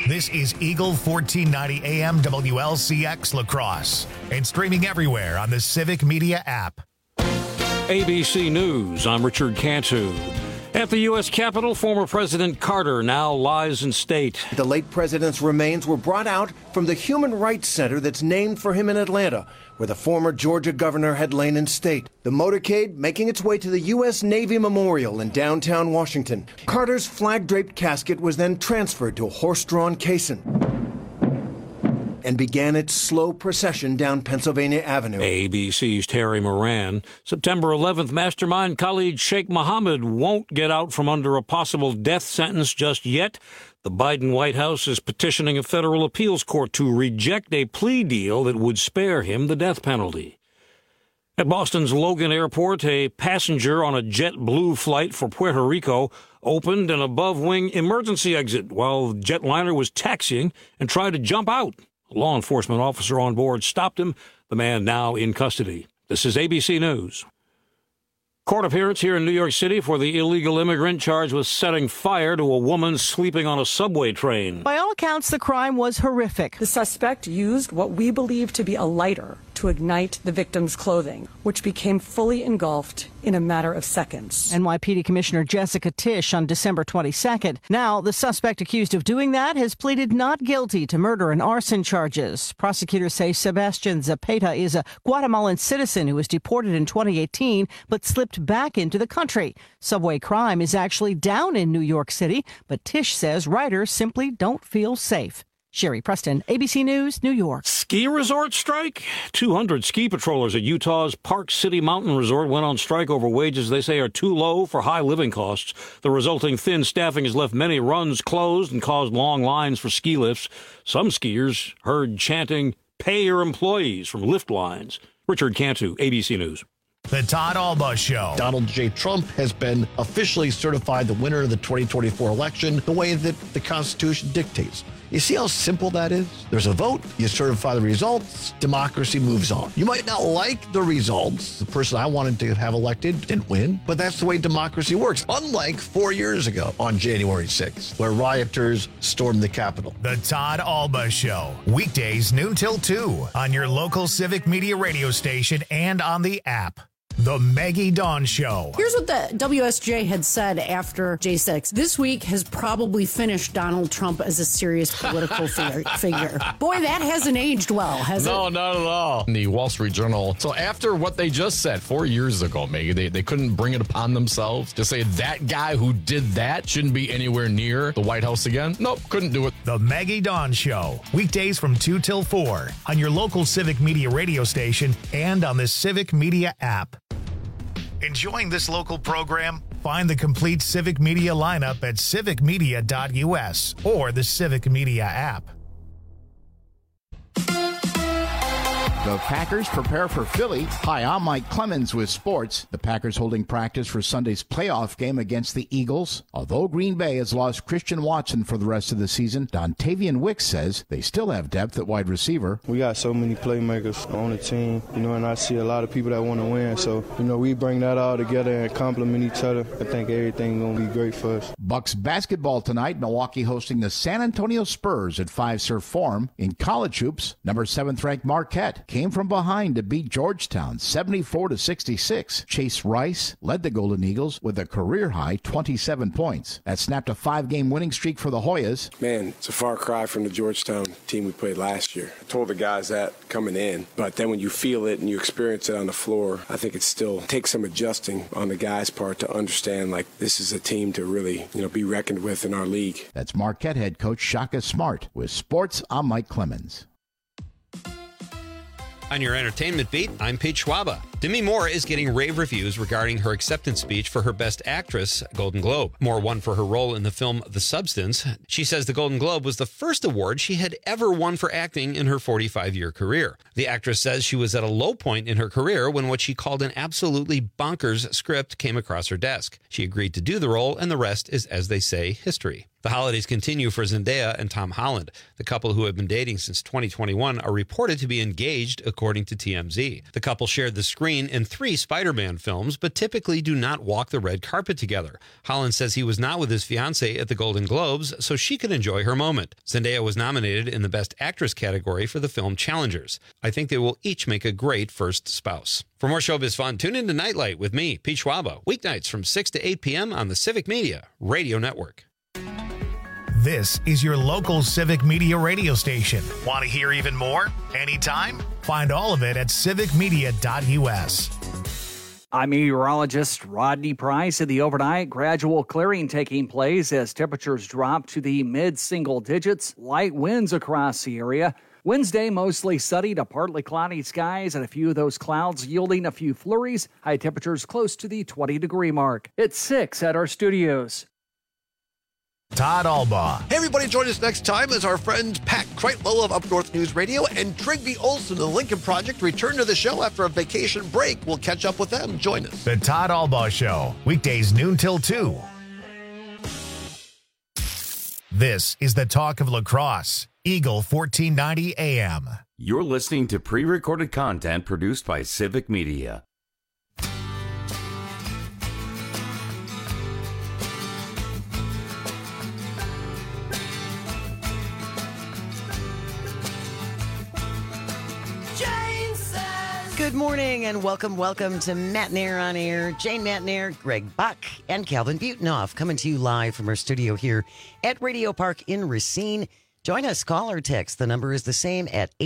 This is Eagle 1490 AM WLCX La Crosse and streaming everywhere on the Civic Media app. ABC News, I'm Richard Cantu. At the U.S. Capitol, former President Carter now lies in state. The late president's remains were brought out from the Human Rights Center that's named for him in Atlanta, where the former Georgia governor had lain in state. The motorcade making its way to the U.S. Navy Memorial in downtown Washington. Carter's flag-draped casket was then transferred to a horse-drawn caisson and began its slow procession down Pennsylvania Avenue. ABC's Terry Moran. September 11th, mastermind Khalid Sheikh Mohammed won't get out from under a possible death sentence just yet. The Biden White House is petitioning a federal appeals court to reject a plea deal that would spare him the death penalty. At Boston's Logan Airport, a passenger on a JetBlue flight for Puerto Rico opened an above-wing emergency exit while the jetliner was taxiing and tried to jump out. A law enforcement officer on board stopped him. The man now in custody. This is ABC News. Court appearance here in New York City for the illegal immigrant charged with setting fire to a woman sleeping on a subway train. By all accounts, the crime was horrific. The suspect used what we believe to be a lighter to ignite the victim's clothing, which became fully engulfed in a matter of seconds. NYPD Commissioner Jessica Tisch on December 22nd. Now, the suspect accused of doing that has pleaded not guilty to murder and arson charges. Prosecutors say Sebastian Zapata is a Guatemalan citizen who was deported in 2018 but slipped back into the country. Subway crime is actually down in New York City, but Tisch says riders simply don't feel safe. Sherry Preston, ABC News, New York. Ski resort strike? 200 ski patrollers at Utah's Park City Mountain Resort went on strike over wages they say are too low for high living costs. The resulting thin staffing has left many runs closed and caused long lines for ski lifts. Some skiers heard chanting, "Pay your employees," from lift lines. Richard Cantu, ABC News. The Todd Alba Show. Donald J. Trump has been officially certified the winner of the 2024 election the way that the Constitution dictates. You see how simple that is? There's a vote, you certify the results, democracy moves on. You might not like the results. The person I wanted to have elected didn't win, but that's the way democracy works. Unlike 4 years ago on January 6th, where rioters stormed the Capitol. The Todd Alba Show. Weekdays noon till 2 on your local Civic Media radio station and on the app. The Maggie Dawn Show. Here's what the WSJ had said after J6. This week has probably finished Donald Trump as a serious political figure. Boy, that hasn't aged well, has it? No, not at all. In the Wall Street Journal. So after what they just said 4 years ago, Maggie, they couldn't bring it upon themselves to say that guy who did that shouldn't be anywhere near the White House again. Nope, couldn't do it. The Maggie Dawn Show. Weekdays from 2 till 4 on your local Civic Media radio station and on the Civic Media app. Enjoying this local program? Find the complete Civic Media lineup at civicmedia.us or the Civic Media app. The Packers prepare for Philly. Hi, I'm Mike Clemens with sports. The Packers holding practice for Sunday's playoff game against the Eagles. Although Green Bay has lost Christian Watson for the rest of the season, Dontavian Wicks says they still have depth at wide receiver. We got so many playmakers on the team, and I see a lot of people that want to win. So, we bring that all together and complement each other. I think everything's going to be great for us. Bucks basketball tonight. Milwaukee hosting the San Antonio Spurs at Fiserv Forum. In college hoops, number 7th ranked Marquette came from behind to beat Georgetown 74-66. Chase Rice led the Golden Eagles with a career-high 27 points. That snapped a 5-game winning streak for the Hoyas. Man, it's a far cry from the Georgetown team we played last year. I told the guys that coming in, but then when you feel it and you experience it on the floor, I think it still takes some adjusting on the guys' part to understand, this is a team to really, be reckoned with in our league. That's Marquette head coach Shaka Smart. With sports, I'm Mike Clemens. On your entertainment beat, I'm Pete Schwaba. Demi Moore is getting rave reviews regarding her acceptance speech for her Best Actress Golden Globe. Moore won for her role in the film The Substance. She says the Golden Globe was the first award she had ever won for acting in her 45-year career. The actress says she was at a low point in her career when what she called an absolutely bonkers script came across her desk. She agreed to do the role, and the rest is, as they say, history. The holidays continue for Zendaya and Tom Holland. The couple, who have been dating since 2021, are reported to be engaged, according to TMZ. The couple shared the screen in 3 Spider-Man films, but typically do not walk the red carpet together. Holland says he was not with his fiancée at the Golden Globes, so she could enjoy her moment. Zendaya was nominated in the Best Actress category for the film Challengers. I think they will each make a great first spouse. For more showbiz fun, tune in to Nightlight with me, Pete Schwaba, weeknights from 6 to 8 p.m. on the Civic Media Radio Network. This is your local Civic Media radio station. Want to hear even more? Anytime? Find all of it at civicmedia.us. I'm meteorologist Rodney Price. In the overnight, gradual clearing taking place as temperatures drop to the mid-single digits. Light winds across the area. Wednesday, mostly sunny to partly cloudy skies and a few of those clouds yielding a few flurries. High temperatures close to the 20-degree mark. It's 6 at our studios. Todd Albaugh. Hey, everybody, join us next time as our friends Pat Kreitlow of Up North News Radio and Trigby Olson of the Lincoln Project return to the show after a vacation break. We'll catch up with them. Join us. The Todd Albaugh Show, weekdays noon till 2. This is the talk of lacrosse. Eagle 1490 AM. You're listening to pre-recorded content produced by Civic Media. Good morning and welcome to Matt Nair on Air. Jane Matt Nair, Greg Buck, and Calvin Butenoff coming to you live from our studio here at Radio Park in Racine. Join us, call or text. The number is the same at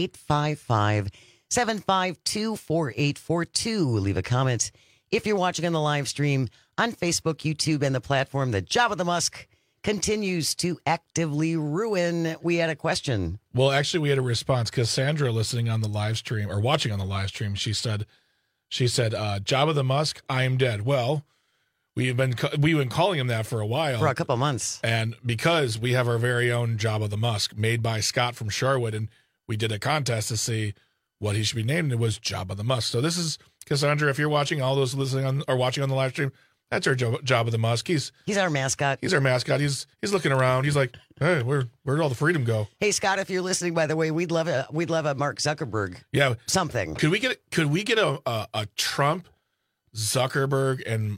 855-752-4842. Leave a comment if you're watching on the live stream on Facebook, YouTube, and the platform that Jabba the Musk continues to actively ruin. We had a question. Well, actually, we had a response. Cassandra, listening on the live stream or watching on the live stream, she said, Jabba the Musk, I am dead. Well, we've been calling him that for a while. For a couple months. And because we have our very own Jabba the Musk made by Scott from Sherwood, and we did a contest to see what he should be named, and it was Jabba the Musk. So this is, Cassandra, if you're watching, all those listening on or watching on the live stream, that's our Jabba the Musk. He's our mascot. He's our mascot. He's looking around. He's like, hey, where'd all the freedom go? Hey, Scott, if you're listening, by the way, we'd love a Mark Zuckerberg. Yeah, something. Could we get a Trump, Zuckerberg, and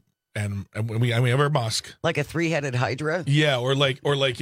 Musk, like a 3-headed Hydra? Yeah, or like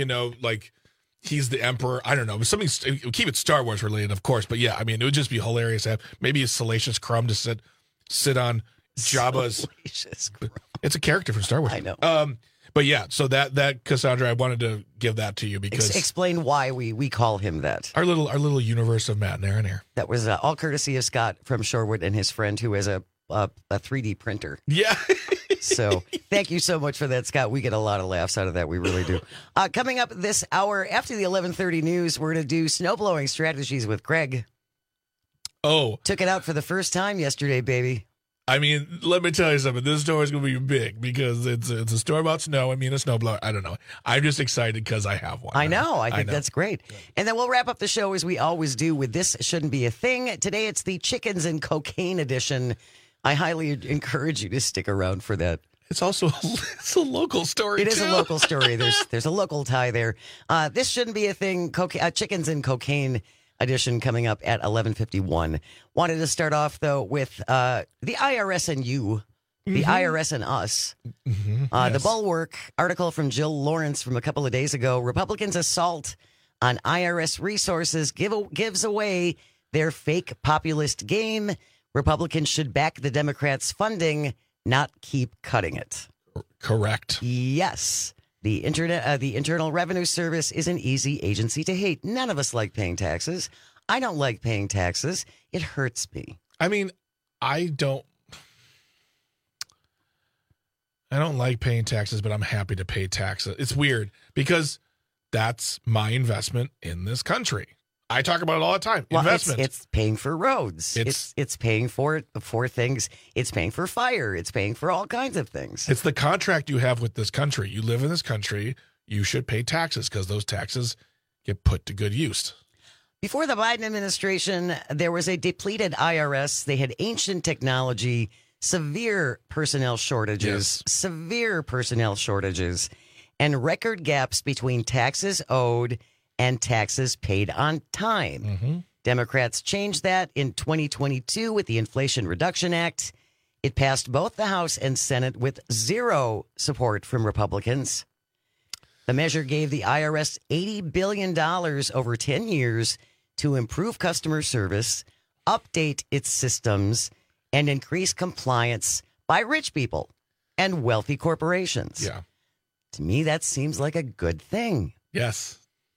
he's the emperor. I don't know, something. Keep it Star Wars related, of course. But yeah, I mean, it would just be hilarious to have maybe a Salacious Crumb to sit on Jabba's. It's a character from Star Wars. I know. But yeah, so that Cassandra, I wanted to give that to you because explain why we call him that. Our little universe of Matt Nair in here. That was all courtesy of Scott from Shorewood and his friend who has a 3D printer. Yeah. So thank you so much for that, Scott. We get a lot of laughs out of that. We really do. Coming up this hour after the 11:30 news, we're going to do snowblowing strategies with Greg. Oh, took it out for the first time yesterday, baby. I mean, let me tell you something. This story is going to be big because it's a story about snow. I mean, a snowblower. I don't know. I'm just excited because I have one. I know. I think that's great. Yeah. And then we'll wrap up the show as we always do with This Shouldn't Be a Thing. Today, it's the Chickens and Cocaine edition. I highly encourage you to stick around for that. It's also it's a local story. It is a local story. There's a local tie there. This Shouldn't Be a Thing. Chickens and Cocaine edition coming up at 11:51. Wanted to start off, though, with the IRS and you, the IRS and us. Yes. The Bulwark article from Jill Lawrence from a couple of days ago. Republicans' assault on IRS resources gives away their fake populist game. Republicans should back the Democrats' funding, not keep cutting it. Correct. Yes. The Internal Revenue Service is an easy agency to hate. None of us like paying taxes. I don't like paying taxes. It hurts me. I mean, I don't like paying taxes, but I'm happy to pay taxes. It's weird because that's my investment in this country. I talk about it all the time. Well, investment. It's paying for roads. It's paying for things. It's paying for fire. It's paying for all kinds of things. It's the contract you have with this country. You live in this country. You should pay taxes because those taxes get put to good use. Before the Biden administration, there was a depleted IRS. They had ancient technology, severe personnel shortages, and record gaps between taxes owed and taxes paid on time. Mm-hmm. Democrats changed that in 2022 with the Inflation Reduction Act. It passed both the House and Senate with zero support from Republicans. The measure gave the IRS $80 billion over 10 years to improve customer service, update its systems, and increase compliance by rich people and wealthy corporations. Yeah. To me, that seems like a good thing. Yes.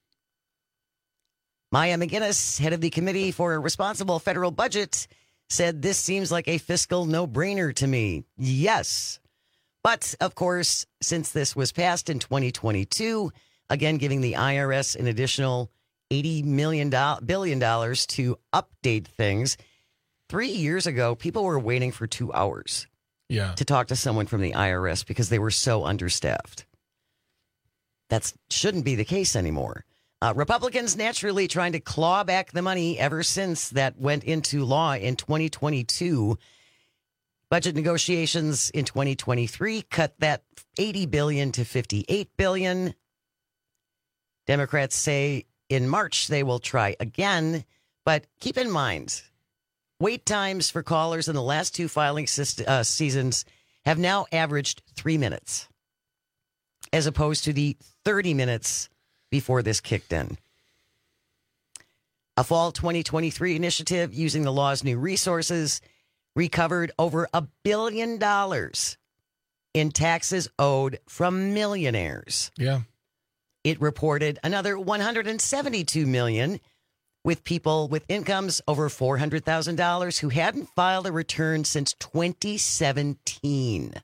Maya McGinnis, head of the Committee for a Responsible Federal Budget, said this seems like a fiscal no-brainer to me. Yes. But, of course, since this was passed in 2022, again giving the IRS an additional $80 billion to update things, 3 years ago, people were waiting for 2 hours to talk to someone from the IRS because they were so understaffed. That shouldn't be the case anymore. Republicans naturally trying to claw back the money ever since that went into law in 2022. Budget negotiations in 2023 cut that $80 billion to $58 billion. Democrats say in March they will try again, but keep in mind, wait times for callers in the last 2 filing seasons have now averaged 3 minutes, as opposed to the 30 minutes before this kicked in. A fall 2023 initiative using the law's new resources recovered over $1 billion in taxes owed from millionaires. Yeah. It reported another $172 million with people with incomes over $400,000 who hadn't filed a return since 2017.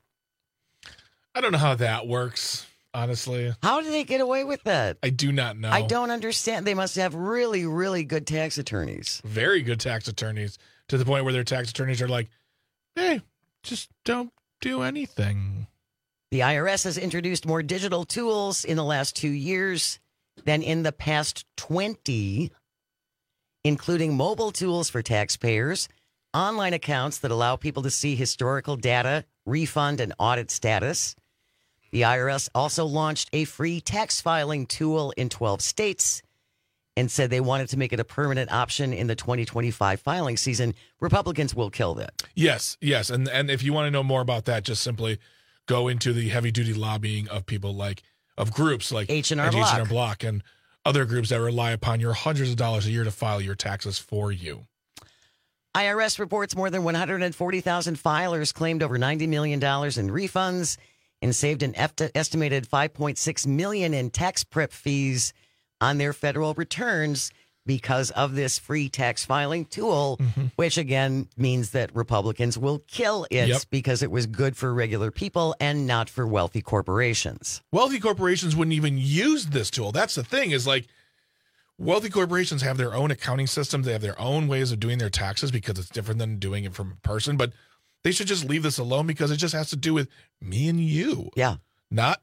I don't know how that works, honestly. How do they get away with that? I do not know. I don't understand. They must have really, really good tax attorneys. Very good tax attorneys, to the point where their tax attorneys are like, hey, just don't do anything. The IRS has introduced more digital tools in the last 2 years than in the past 20, including mobile tools for taxpayers, online accounts that allow people to see historical data, refund, and audit status. The IRS also launched a free tax filing tool in 12 states and said they wanted to make it a permanent option in the 2025 filing season. Republicans will kill that. Yes. And if you want to know more about that, just simply go into the heavy-duty lobbying of people of groups like H&R Block and other groups that rely upon your hundreds of dollars a year to file your taxes for you. IRS reports more than 140,000 filers claimed over $90 million in refunds and saved an estimated $5.6 million in tax prep fees on their federal returns because of this free tax filing tool, which again means that Republicans will kill it because it was good for regular people and not for wealthy corporations. Wealthy corporations wouldn't even use this tool. That's the thing, is wealthy corporations have their own accounting systems. They have their own ways of doing their taxes because it's different than doing it from a person. But they should just leave this alone because it just has to do with me and you. Yeah. Not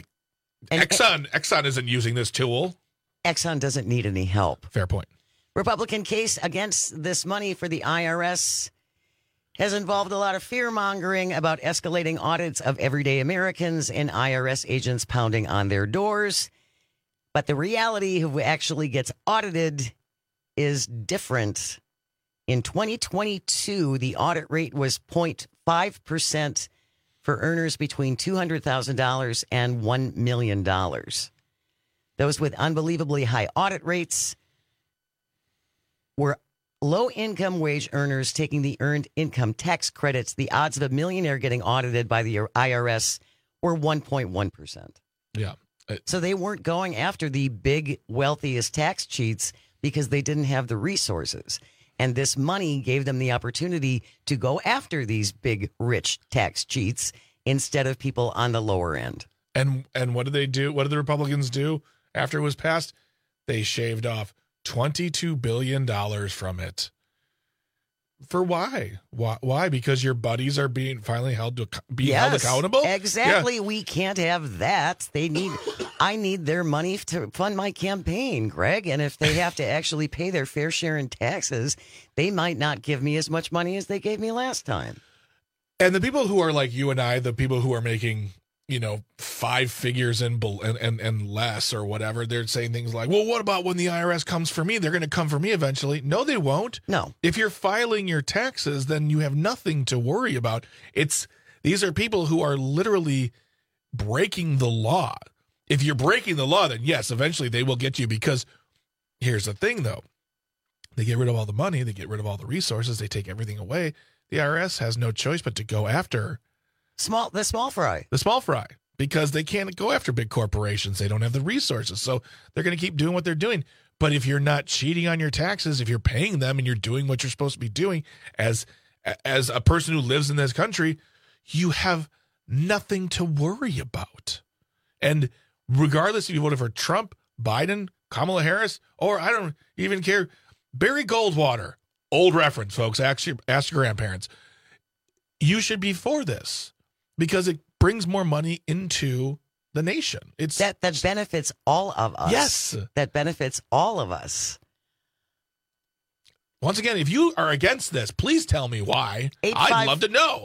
Exxon. Exxon isn't using this tool. Exxon doesn't need any help. Fair point. Republican case against this money for the IRS has involved a lot of fear-mongering about escalating audits of everyday Americans and IRS agents pounding on their doors. But the reality of who actually gets audited is different. In 2022, the audit rate was 0.5% for earners between $200,000 and $1 million. Those with unbelievably high audit rates were low-income wage earners taking the earned income tax credits. The odds of a millionaire getting audited by the IRS were 1.1%. Yeah. So they weren't going after the big, wealthiest tax cheats because they didn't have the resources. And this money gave them the opportunity to go after these big, rich tax cheats instead of people on the lower end. And what did they do? What did the Republicans do after it was passed? They shaved off $22 billion from it. For why? Why? Because your buddies are being finally held accountable? Exactly. Yeah. We can't have that. I need their money to fund my campaign, Greg. And if they have to actually pay their fair share in taxes, they might not give me as much money as they gave me last time. And the people who are like you and I, the people who are making 5 figures and less or whatever. They're saying things like, well, what about when the IRS comes for me? They're going to come for me eventually. No, they won't. No. If you're filing your taxes, then you have nothing to worry about. These are people who are literally breaking the law. If you're breaking the law, then yes, eventually they will get you, because here's the thing, though. They get rid of all the money. They get rid of all the resources. They take everything away. The IRS has no choice but to go after the small fry. The small fry, because they can't go after big corporations. They don't have the resources. So they're going to keep doing what they're doing. But if you're not cheating on your taxes, if you're paying them and you're doing what you're supposed to be doing as a person who lives in this country, you have nothing to worry about. And regardless if you voted for Trump, Biden, Kamala Harris, or I don't even care, Barry Goldwater, old reference, folks, ask your grandparents, you should be for this because it brings more money into the nation. It's that benefits all of us. Yes. That benefits all of us. Once again, if you are against this, please tell me why. I'd love to know.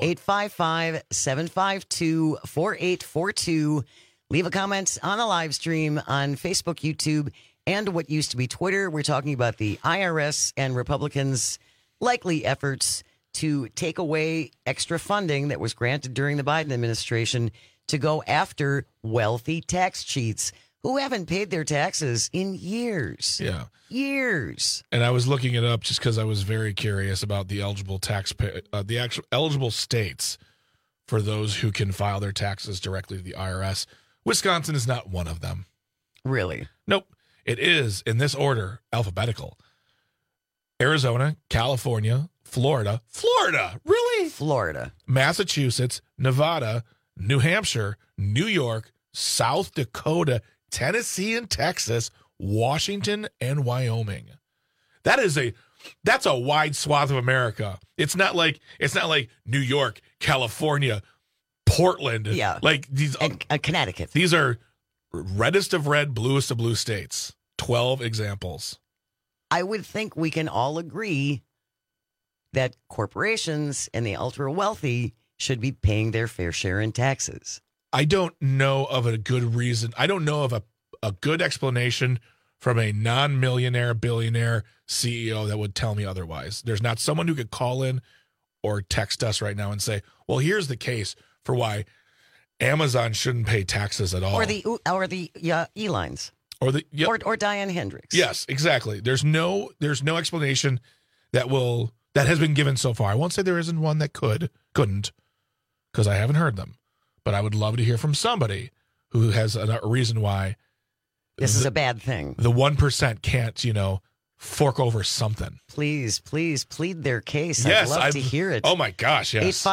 855-752-4842. Leave a comment on the live stream on Facebook, YouTube, and what used to be Twitter. We're talking about the IRS and Republicans' likely efforts to take away extra funding that was granted during the Biden administration to go after wealthy tax cheats who haven't paid their taxes in years. Yeah. Years. And I was looking it up just because I was very curious about the eligible the actual eligible states for those who can file their taxes directly to the IRS. Wisconsin is not one of them. Really? Nope. It is, in this order, alphabetical. Arizona, California, Florida, really? Florida. Massachusetts, Nevada, New Hampshire, New York, South Dakota, Tennessee and Texas, Washington and Wyoming. That's a wide swath of America. It's not like New York, California, Portland. Yeah. Like these Connecticut. These are reddest of red, bluest of blue states. 12 examples. I would think we can all agree that corporations and the ultra wealthy should be paying their fair share in taxes. I don't know of a good reason. I don't know of a good explanation from a non-millionaire, billionaire CEO that would tell me otherwise. There's not someone who could call in or text us right now and say, well, here's the case for why Amazon shouldn't pay taxes at all. Or the E-Lines. Or Diane Hendricks. Yes, exactly. There's no explanation that has been given so far. I won't say there isn't one that couldn't, because I haven't heard them. But I would love to hear from somebody who has a reason why this is a bad thing. The 1% can't, fork over something. Please plead their case. Yes, I'd love to hear it. Oh, my gosh, yes.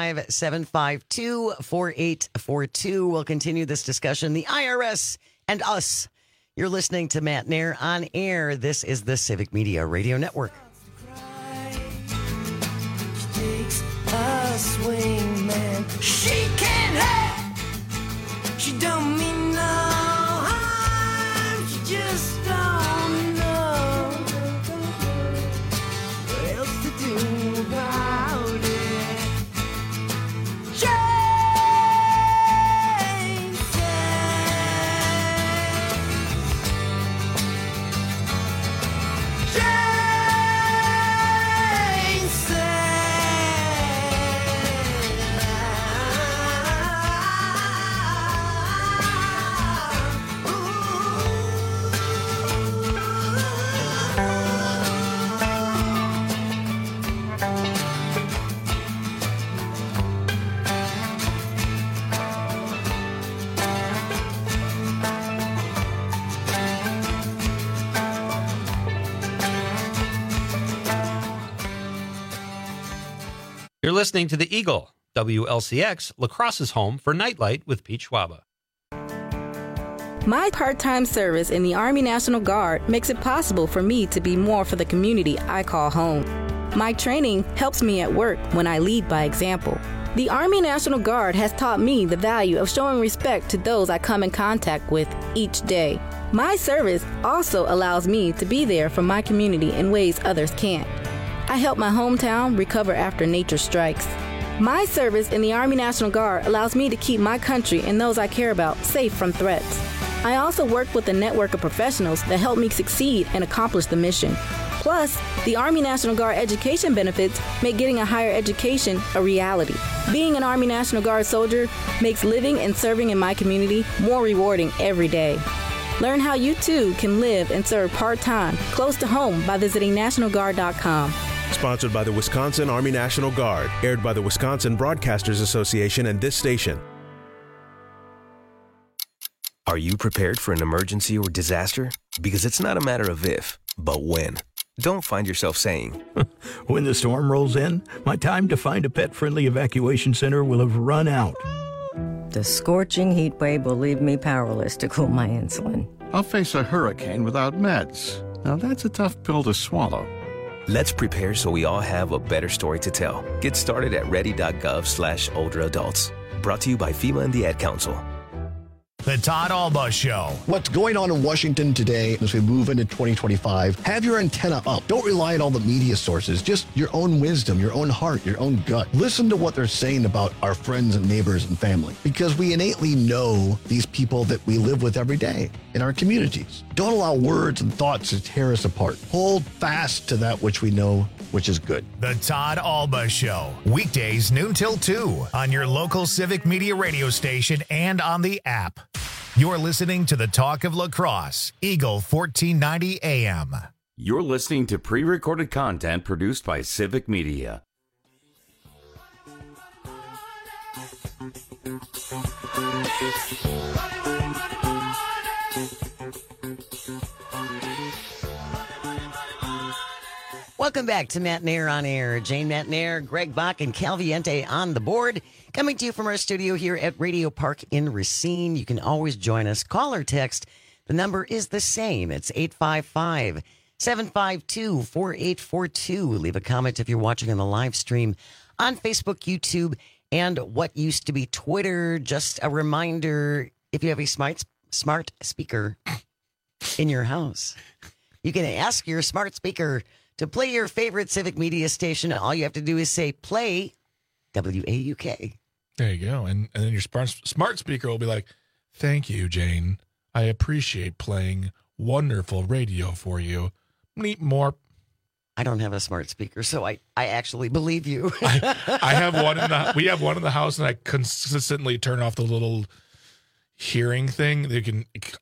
855-752-4842. We'll continue this discussion. The IRS and us. You're listening to Matt Nair on air. This is the Civic Media Radio Network. Swing man, she can't help. She don't mean no harm. She just don't know what else to do about it. Jane You're listening to The Eagle, WLCX, La Crosse's home for Nightlight with Pete Schwaba. My part-time service in the Army National Guard makes it possible for me to be more for the community I call home. My training helps me at work when I lead by example. The Army National Guard has taught me the value of showing respect to those I come in contact with each day. My service also allows me to be there for my community in ways others can't. I help my hometown recover after nature strikes. My service in the Army National Guard allows me to keep my country and those I care about safe from threats. I also work with a network of professionals that help me succeed and accomplish the mission. Plus, the Army National Guard education benefits make getting a higher education a reality. Being an Army National Guard soldier makes living and serving in my community more rewarding every day. Learn how you too can live and serve part-time, close to home by visiting NationalGuard.com. Sponsored by the Wisconsin Army National Guard. Aired by the Wisconsin Broadcasters Association and this station. Are you prepared for an emergency or disaster? Because it's not a matter of if, but when. Don't find yourself saying, when the storm rolls in, my time to find a pet-friendly evacuation center will have run out. The scorching heat wave will leave me powerless to cool my insulin. I'll face a hurricane without meds. Now that's a tough pill to swallow. Let's prepare so we all have a better story to tell. Get started at ready.gov/older adults. Brought to you by FEMA and the Ad Council. The Todd Alba Show. What's going on in Washington today as we move into 2025? Have your antenna up. Don't rely on all the media sources. Just your own wisdom, your own heart, your own gut. Listen to what they're saying about our friends and neighbors and family, because we innately know these people that we live with every day in our communities. Don't allow words and thoughts to tear us apart. Hold fast to that which we know, which is good. The Todd Alba Show. Weekdays noon till 2 on your local Civic Media radio station and on the app. You're listening to the Talk of La Crosse, Eagle 1490 AM. You're listening to pre-recorded content produced by Civic Media. Welcome back to Matt Nair on Air. Jane Matt Nair, Greg Bach, and Calviente on the board. Coming to you from our studio here at Radio Park in Racine. You can always join us. Call or text. The number is the same. It's 855-752-4842. Leave a comment if you're watching on the live stream on Facebook, YouTube, and what used to be Twitter. Just a reminder, if you have a smart speaker in your house, you can ask your smart speaker to play your favorite Civic Media station. All you have to do is say, play WAUK. There you go. And then your smart speaker will be like, thank you, Jane. I appreciate playing wonderful radio for you. Need more. I don't have a smart speaker, so I actually believe you. I have one we have one in the house, and I consistently turn off the little hearing thing. They can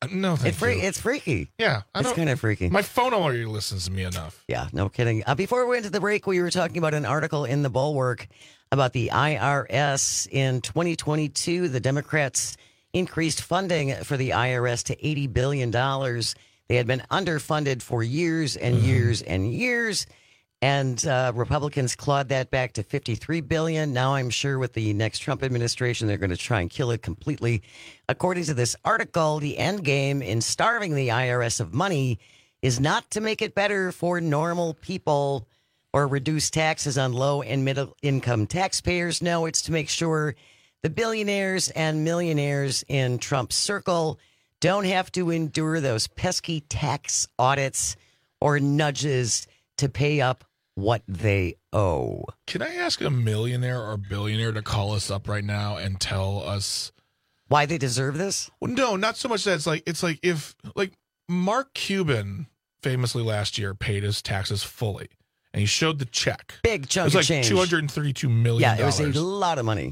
it's freaky. Yeah, it's kind of freaky. My phone already listens to me enough. Yeah, no kidding. Before we went to the break, we were talking about an article in the Bulwark about the IRS in 2022. The Democrats increased funding for the IRS to $80 billion. They had been underfunded for years and years and years. And Republicans clawed that back to $53 billion. Now I'm sure with the next Trump administration, they're going to try and kill it completely. According to this article, the end game in starving the IRS of money is not to make it better for normal people or reduce taxes on low and middle income taxpayers. No, it's to make sure the billionaires and millionaires in Trump's circle don't have to endure those pesky tax audits or nudges to pay up what they owe. Can I ask a millionaire or billionaire to call us up right now and tell us why they deserve this? Well, no, not so much that it's like if Mark Cuban famously last year paid his taxes fully, and he showed the check. Big chunk of change. It was like $232 million. Yeah, it was a lot of money.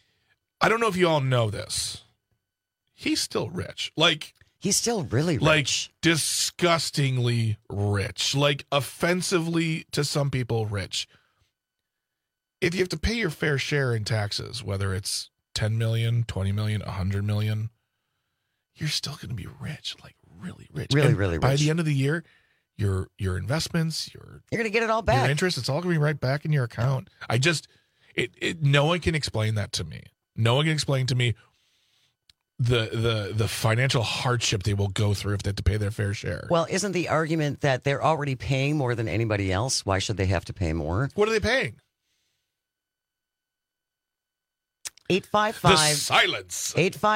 I don't know if you all know this. He's still rich. He's still really rich. Like, disgustingly rich. Like, offensively to some people, rich. If you have to pay your fair share in taxes, whether it's 10 million, 20 million, 100 million, you're still going to be rich. Like, really rich. Really, and really rich. By the end of the year, your investments, you're going to get it all back. Your interest, it's all going to be right back in your account. No one can explain that to me. No one can explain to me the financial hardship they will go through if they have to pay their fair share. Well, isn't the argument that they're already paying more than anybody else? Why should they have to pay more? What are they paying? 855 The silence.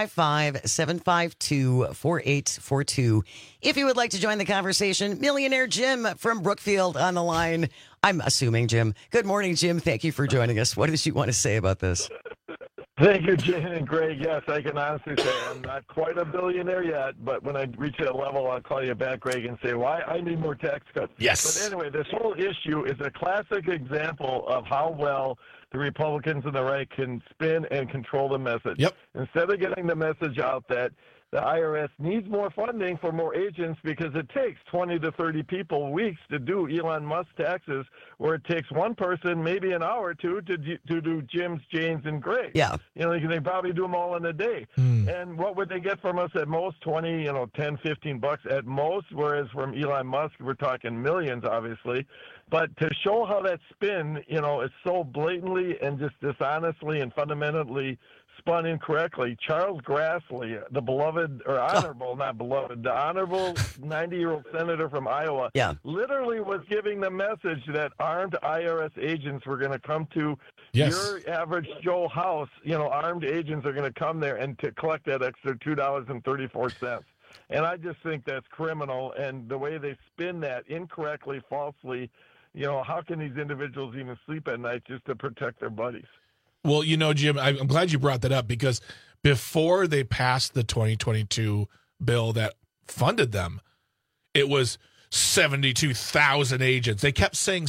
855-752-4842. If you would like to join the conversation, Millionaire Jim from Brookfield on the line. I'm assuming, Jim. Good morning, Jim. Thank you for joining us. What did you want to say about this? Thank you, Jane and Greg. Yes, I can honestly say I'm not quite a billionaire yet, but when I reach that level, I'll call you back, Greg, and say, well, I need more tax cuts. Yes. But anyway, this whole issue is a classic example of how well the Republicans and the right can spin and control the message. Yep. Instead of getting the message out that the IRS needs more funding for more agents because it takes 20 to 30 people weeks to do Elon Musk taxes, where it takes one person maybe an hour or two to do Jim's, Jane's, and Greg. Yeah. You know, they probably do them all in a day. And what would they get from us at most? 20, $10, $15 at most, whereas from Elon Musk, we're talking millions, obviously. But to show how that spin, is so blatantly and just dishonestly and fundamentally spun incorrectly, Charles Grassley, the beloved, or honorable, not beloved, the honorable 90-year-old senator from Iowa, literally was giving the message that armed IRS agents were going to come to your average Joe house. Armed agents are going to come there and to collect that extra $2.34. And I just think that's criminal. And the way they spin that incorrectly, falsely, how can these individuals even sleep at night just to protect their buddies? Well, Jim, I'm glad you brought that up, because before they passed the 2022 bill that funded them, it was 72,000 agents. They kept saying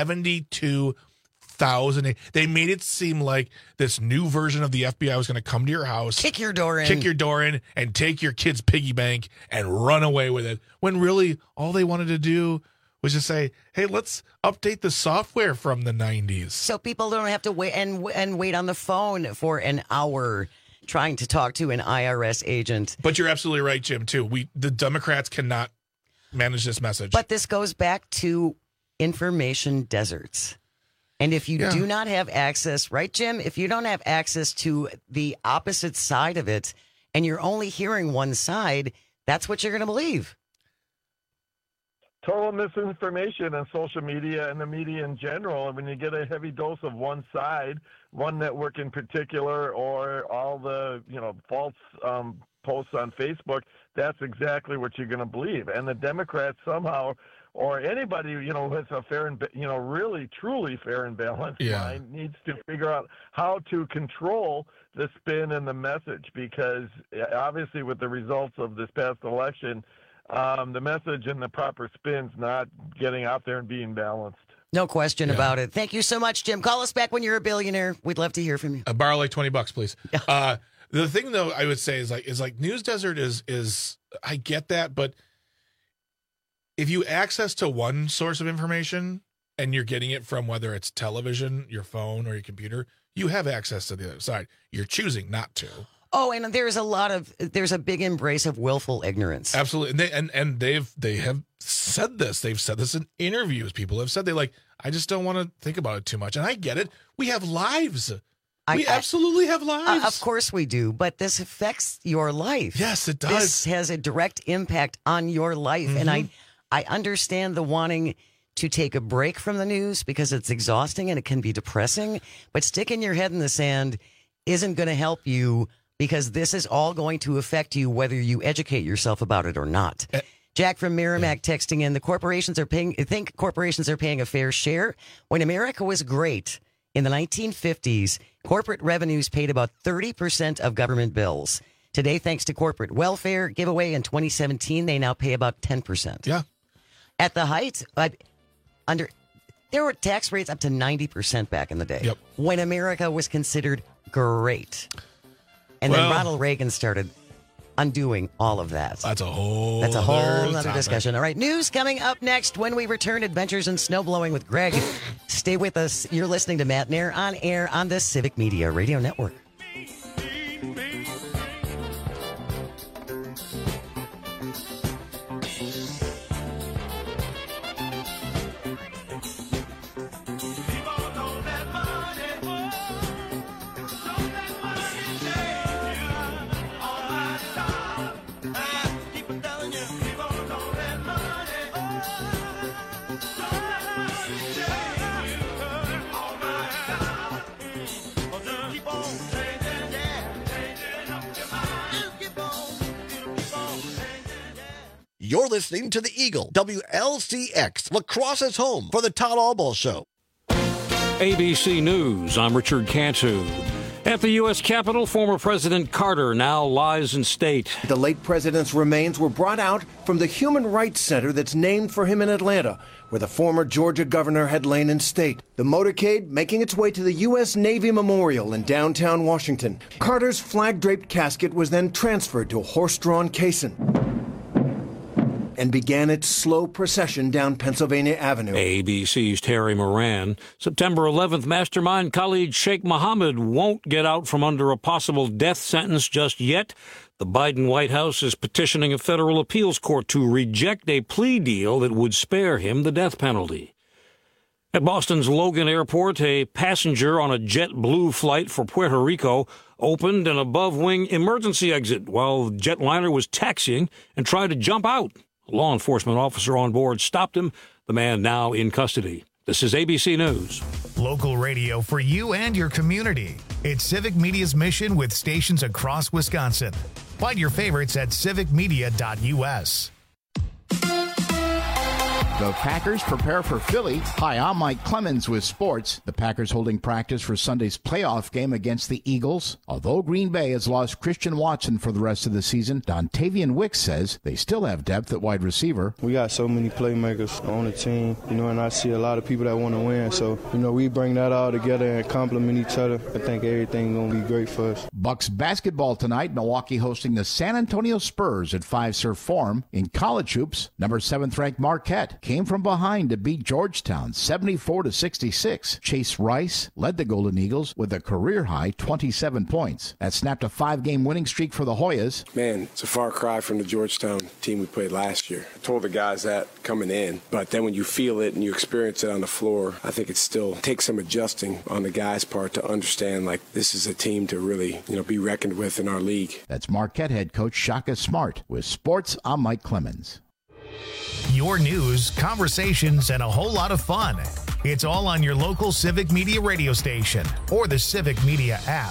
72,000. They made it seem like this new version of the FBI was going to come to your house, kick your door in, and take your kid's piggy bank and run away with it. When really all they wanted to do was just say, hey, let's update the software from the 90s. So people don't have to wait and wait on the phone for an hour trying to talk to an IRS agent. But you're absolutely right, Jim, too. The Democrats cannot manage this message. But this goes back to information deserts. And if you do not have access, right, Jim? If you don't have access to the opposite side of it and you're only hearing one side, that's what you're going to believe. Total misinformation on social media and the media in general. And when you get a heavy dose of one side, one network in particular, or all the false posts on Facebook, that's exactly what you're going to believe. And the Democrats somehow, or anybody who has a fair and really truly fair and balanced mind, needs to figure out how to control the spin and the message, because obviously with the results of this past election, the message and the proper spin's not getting out there and being balanced. No question about it. Thank you so much, Jim. Call us back when you're a billionaire. We'd love to hear from you. Borrow like $20, please. The thing, though, I would say is like news desert is I get that, but if you access to one source of information and you're getting it from whether it's television, your phone, or your computer, you have access to the other side. You're choosing not to. Oh, and there's a big embrace of willful ignorance. Absolutely. And they have said this. They've said this in interviews. People have said I just don't want to think about it too much. And I get it. We have lives. We absolutely have lives. Of course we do. But this affects your life. Yes, it does. This has a direct impact on your life. Mm-hmm. And I understand the wanting to take a break from the news because it's exhausting and it can be depressing. But sticking your head in the sand isn't going to help you, because this is all going to affect you whether you educate yourself about it or not. Jack from Merrimack texting in, I think corporations are paying a fair share. When America was great in the 1950s, corporate revenues paid about 30% of government bills. Today, thanks to corporate welfare giveaway in 2017, they now pay about 10%. Yeah. At the height, there were tax rates up to 90% back in the day. Yep. When America was considered great. And then Ronald Reagan started undoing all of that. That's a whole other discussion. All right, news coming up next when we return. Adventures in snowblowing with Greg. Stay with us. You're listening to Matt Nair on air on the Civic Media Radio Network. Keep on changing. You're listening to the Eagle, WLCX, lacrosse's home for the Todd Albaugh Show. ABC News, I'm Richard Cantu. At the U.S. Capitol, former President Carter now lies in state. The late president's remains were brought out from the Human Rights Center that's named for him in Atlanta, where the former Georgia governor had lain in state. The motorcade making its way to the U.S. Navy Memorial in downtown Washington. Carter's flag-draped casket was then transferred to a horse-drawn caisson and began its slow procession down Pennsylvania Avenue. ABC's Terry Moran. September 11th, mastermind Khalid Sheikh Mohammed won't get out from under a possible death sentence just yet. The Biden White House is petitioning a federal appeals court to reject a plea deal that would spare him the death penalty. At Boston's Logan Airport, a passenger on a JetBlue flight for Puerto Rico opened an above-wing emergency exit while the jetliner was taxiing and tried to jump out. A law enforcement officer on board stopped him. The man now in custody. This is ABC News. Local radio for you and your community. It's Civic Media's mission with stations across Wisconsin. Find your favorites at civicmedia.us. The Packers prepare for Philly. Hi, I'm Mike Clemens with sports. The Packers holding practice for Sunday's playoff game against the Eagles. Although Green Bay has lost Christian Watson for the rest of the season, Dontavian Wicks says they still have depth at wide receiver. We got so many playmakers on the team, and I see a lot of people that want to win. So, we bring that all together and complement each other. I think everything's going to be great for us. Bucks basketball tonight. Milwaukee hosting the San Antonio Spurs at Fiserv Forum. In college hoops, number 7th ranked Marquette came from behind to beat Georgetown 74-66. Chase Rice led the Golden Eagles with a career-high 27 points. That snapped a 5-game winning streak for the Hoyas. Man, it's a far cry from the Georgetown team we played last year. I told the guys that coming in, but then when you feel it and you experience it on the floor, I think it still takes some adjusting on the guys' part to understand, this is a team to really, be reckoned with in our league. That's Marquette head coach Shaka Smart. With sports, I'm Mike Clemens. Your news, conversations, and a whole lot of fun. It's all on your local Civic Media radio station or the Civic Media app.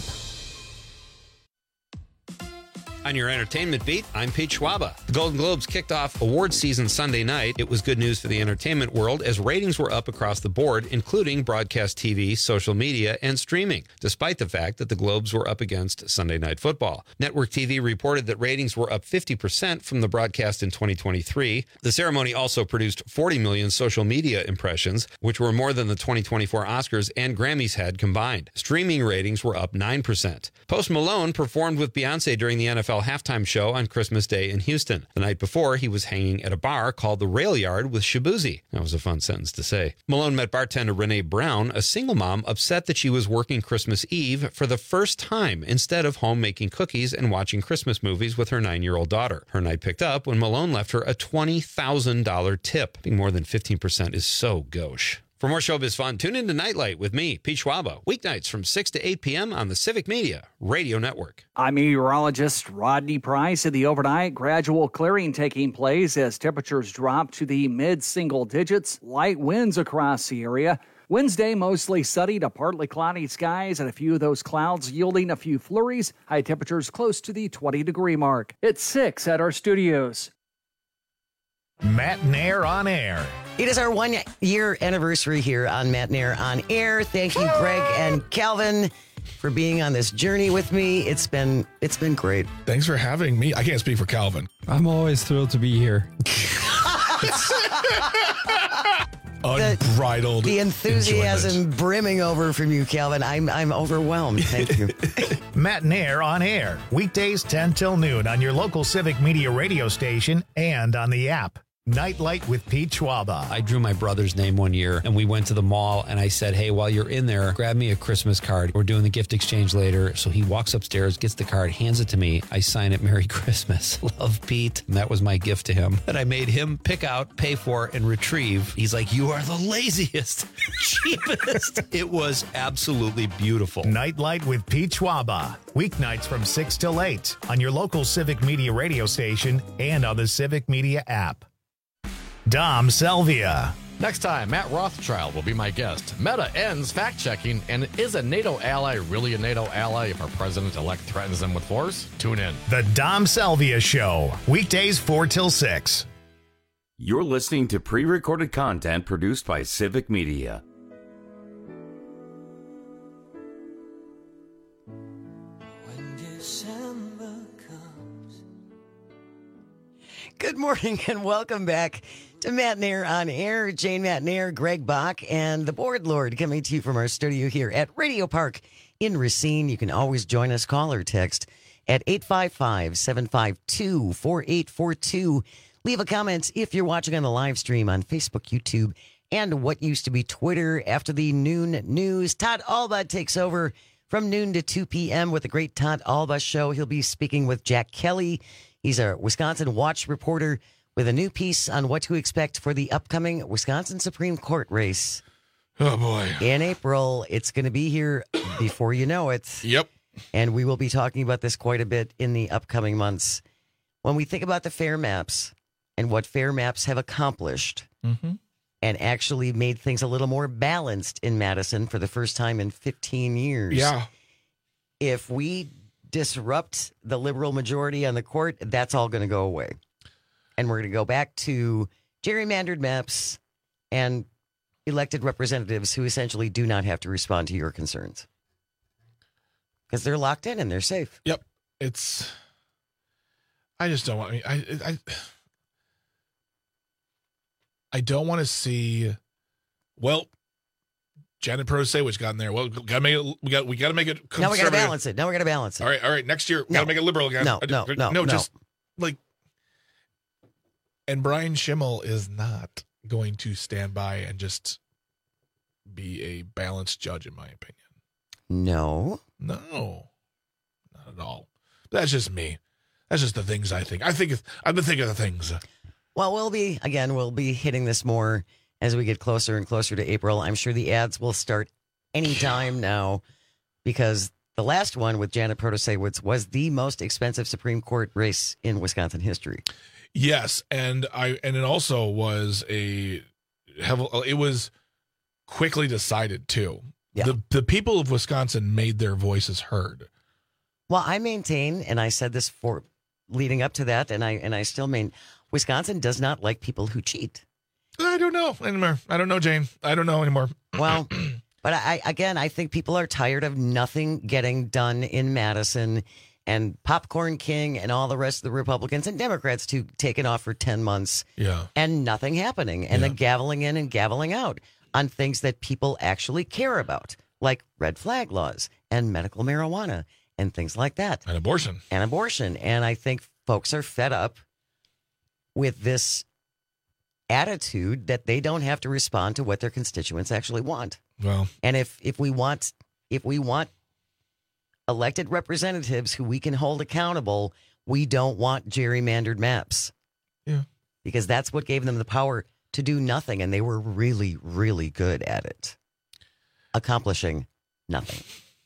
On your entertainment beat, I'm Pete Schwaba. The Golden Globes kicked off awards season Sunday night. It was good news for the entertainment world as ratings were up across the board, including broadcast TV, social media, and streaming, despite the fact that the Globes were up against Sunday Night Football. Network TV reported that ratings were up 50% from the broadcast in 2023. The ceremony also produced 40 million social media impressions, which were more than the 2024 Oscars and Grammys had combined. Streaming ratings were up 9%. Post Malone performed with Beyonce during the NFL halftime show on Christmas Day in Houston. The night before, he was hanging at a bar called the Rail Yard with Shabuzi. That was a fun sentence to say. Malone met bartender Renee Brown, a single mom upset that she was working Christmas Eve for the first time instead of home making cookies and watching Christmas movies with her 9-year-old daughter. Her night picked up when Malone left her a $20,000 tip. Being more than 15% is so gauche. For more showbiz fun, tune in to Nightlight with me, Pete Schwaba, weeknights from 6 to 8 p.m. on the Civic Media Radio Network. I'm meteorologist Rodney Price. In the overnight, gradual clearing taking place as temperatures drop to the mid-single digits. Light winds across the area. Wednesday, mostly sunny to partly cloudy skies and a few of those clouds yielding a few flurries. High temperatures close to the 20-degree mark. It's 6 at our studios. Matt Nair on Air. It is our 1-year anniversary here on Matt Nair on Air. Thank you, Greg and Calvin, for being on this journey with me. It's been great. Thanks for having me. I can't speak for Calvin. I'm always thrilled to be here. Unbridled the enthusiasm enjoyment. Brimming over from you, Calvin. I'm overwhelmed. Thank you. Matt Nair on Air. Weekdays 10 till noon on your local Civic Media radio station and on the app. Nightlight with Pete Schwaba. I drew my brother's name one year and we went to the mall and I said, hey, while you're in there, grab me a Christmas card. We're doing the gift exchange later. So he walks upstairs, gets the card, hands it to me. I sign it, Merry Christmas. Love, Pete. And that was my gift to him that I made him pick out, pay for, and retrieve. He's like, you are the laziest, cheapest. It was absolutely beautiful. Nightlight with Pete Schwaba. Weeknights from 6 till 8 on your local Civic Media radio station and on the Civic Media app. Dom Selvia. Next time, Matt Rothschild will be my guest. Meta ends fact-checking, and is a NATO ally really a NATO ally if our president-elect threatens them with force? Tune in. The Dom Selvia Show. Weekdays 4 till 6. You're listening to pre-recorded content produced by Civic Media. Good morning and welcome back to Matt Nair on Air. Jane Matt Nair, Greg Bach, and the Board Lord coming to you from our studio here at Radio Park in Racine. You can always join us, call or text at 855-752-4842. Leave a comment if you're watching on the live stream on Facebook, YouTube, and what used to be Twitter. After the noon news, Todd Alba takes over from noon to 2 p.m. with the Great Todd Alba Show. He'll be speaking with Jack Kelly. He's a Wisconsin Watch reporter with a new piece on what to expect for the upcoming Wisconsin Supreme Court race. Oh, boy. In April, it's going to be here before you know it. Yep. And we will be talking about this quite a bit in the upcoming months. When we think about the fair maps and what fair maps have accomplished and actually made things a little more balanced in Madison for the first time in 15 years. Yeah. If we disrupt the liberal majority on the court, that's all going to go away. And we're going to go back to gerrymandered maps and elected representatives who essentially do not have to respond to your concerns. Because they're locked in and they're safe. Yep. I just don't want, I don't want to see, well, Janet Protasiewicz got in there. Well, we got to make it conservative. Now we got to balance it. All right. Next year, we got to make it liberal again. No. Just like, and Brian Schimmel is not going to stand by and just be a balanced judge, in my opinion. No, not at all. That's just me. That's just the things I think. I've been thinking of the things. Well, we'll be hitting this more as we get closer and closer to April. I'm sure the ads will start anytime now, because the last one with Janet Protasiewicz was the most expensive Supreme Court race in Wisconsin history. Yes, and it also was it was quickly decided too. Yeah. The people of Wisconsin made their voices heard. Well, I maintain, and I said this for leading up to that, and I still mean, Wisconsin does not like people who cheat. I don't know anymore. I don't know, Jane. I don't know anymore. Well, but I think people are tired of nothing getting done in Madison, and Popcorn King and all the rest of the Republicans and Democrats too taking off for 10 months. Yeah. And nothing happening, and the gaveling in and gaveling out on things that people actually care about, like red flag laws and medical marijuana and things like that. And abortion. And I think folks are fed up with this attitude that they don't have to respond to what their constituents actually want. Well, and if we want elected representatives who we can hold accountable, we don't want gerrymandered maps. Yeah. Because that's what gave them the power to do nothing, and they were really, really good at it. Accomplishing nothing.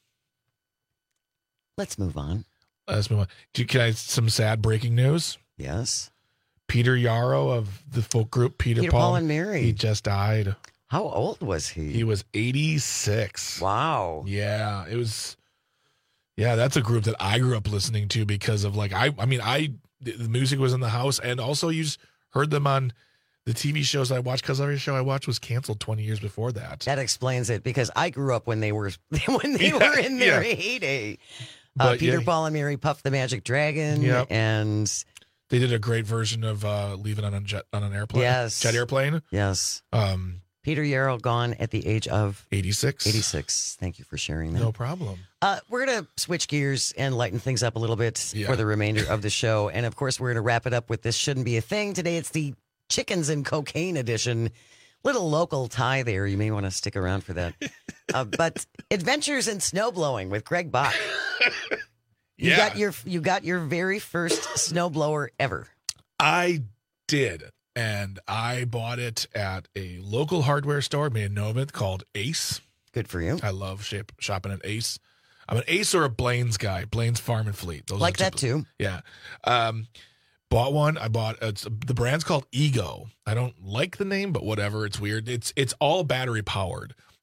Let's move on. Can I some sad breaking news? Yes. Peter Yarrow of the folk group Peter Paul and Mary. He just died. How old was he? He was 86. Wow. Yeah, it was. Yeah, that's a group that I grew up listening to because of the music was in the house, and also you just heard them on the TV shows I watched, because every show I watched was canceled 20 years before that. That explains it, because I grew up when they were were in their heyday. Peter Paul and Mary, Puff the Magic Dragon, and they did a great version of "Leaving on an Airplane." Yes, Jet Airplane. Yes. Peter Yarrow gone at the age of 86. 86. Thank you for sharing that. No problem. We're going to switch gears and lighten things up a little bit for the remainder of the show. And of course, we're going to wrap it up with This Shouldn't Be a Thing. Today, it's the Chickens and Cocaine edition. Little local tie there. You may want to stick around for that. But Adventures in Snowblowing with Greg Bach. You got your very first snowblower ever. I did. And I bought it at a local hardware store, made know of it, called Ace. Good for you. I love shopping at Ace. I'm an Ace or a Blaine's guy. Blaine's Farm and Fleet. Those like that too. Yeah. Bought one. The brand's called Ego. I don't like the name, but whatever. It's weird. It's all battery powered.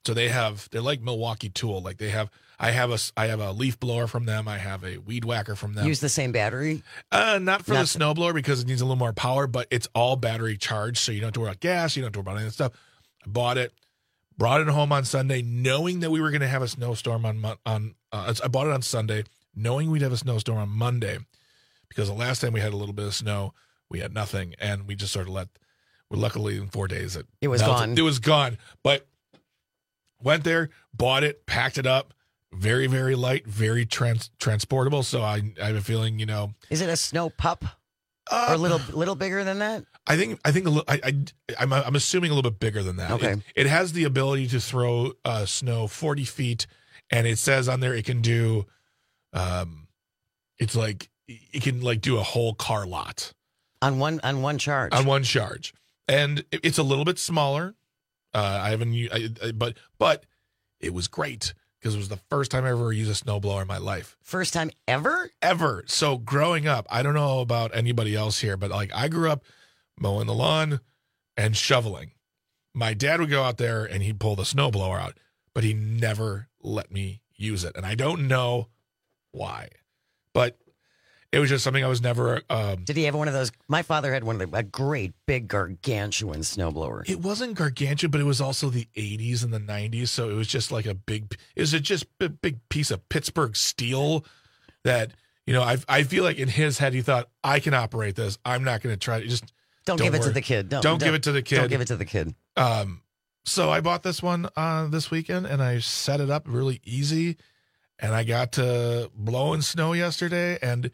So they're like Milwaukee Tool. Like I have a leaf blower from them. I have a weed whacker from them. Use the same battery? Not for the snow blower because it needs a little more power, but it's all battery charged, so you don't have to worry about gas. You don't have to worry about any of that stuff. I bought it, brought it home on Sunday, knowing that we were going to have a snowstorm I bought it on Sunday, knowing we'd have a snowstorm on Monday, because the last time we had a little bit of snow, we had nothing, and we just sort of luckily in 4 days it was gone. It was gone, but went there, bought it, packed it up. Very, very light, very transportable. So I have a feeling, Is it a snow pup? Or a little bigger than that? I think I'm assuming a little bit bigger than that. Okay. It has the ability to throw snow 40 feet, and it says on there it can do, it can do a whole car lot on one charge. On one charge, and it's a little bit smaller. But it was great. Because it was the first time I ever used a snowblower in my life. First time ever? Ever. So growing up, I don't know about anybody else here, but I grew up mowing the lawn and shoveling. My dad would go out there and he'd pull the snowblower out, but he never let me use it. And I don't know why, but it was just something I was never. Did he have one of those? My father had a great big gargantuan snowblower. It wasn't gargantuan, but it was also the 80s and the 90s. So it was just like a big piece of Pittsburgh steel that, I feel like in his head, he thought, I can operate this. I'm not going to try to Don't give it to the kid. Don't give it to the kid. Don't give it to the kid. So I bought this one this weekend and I set it up really easy, and I got to blowing snow yesterday, and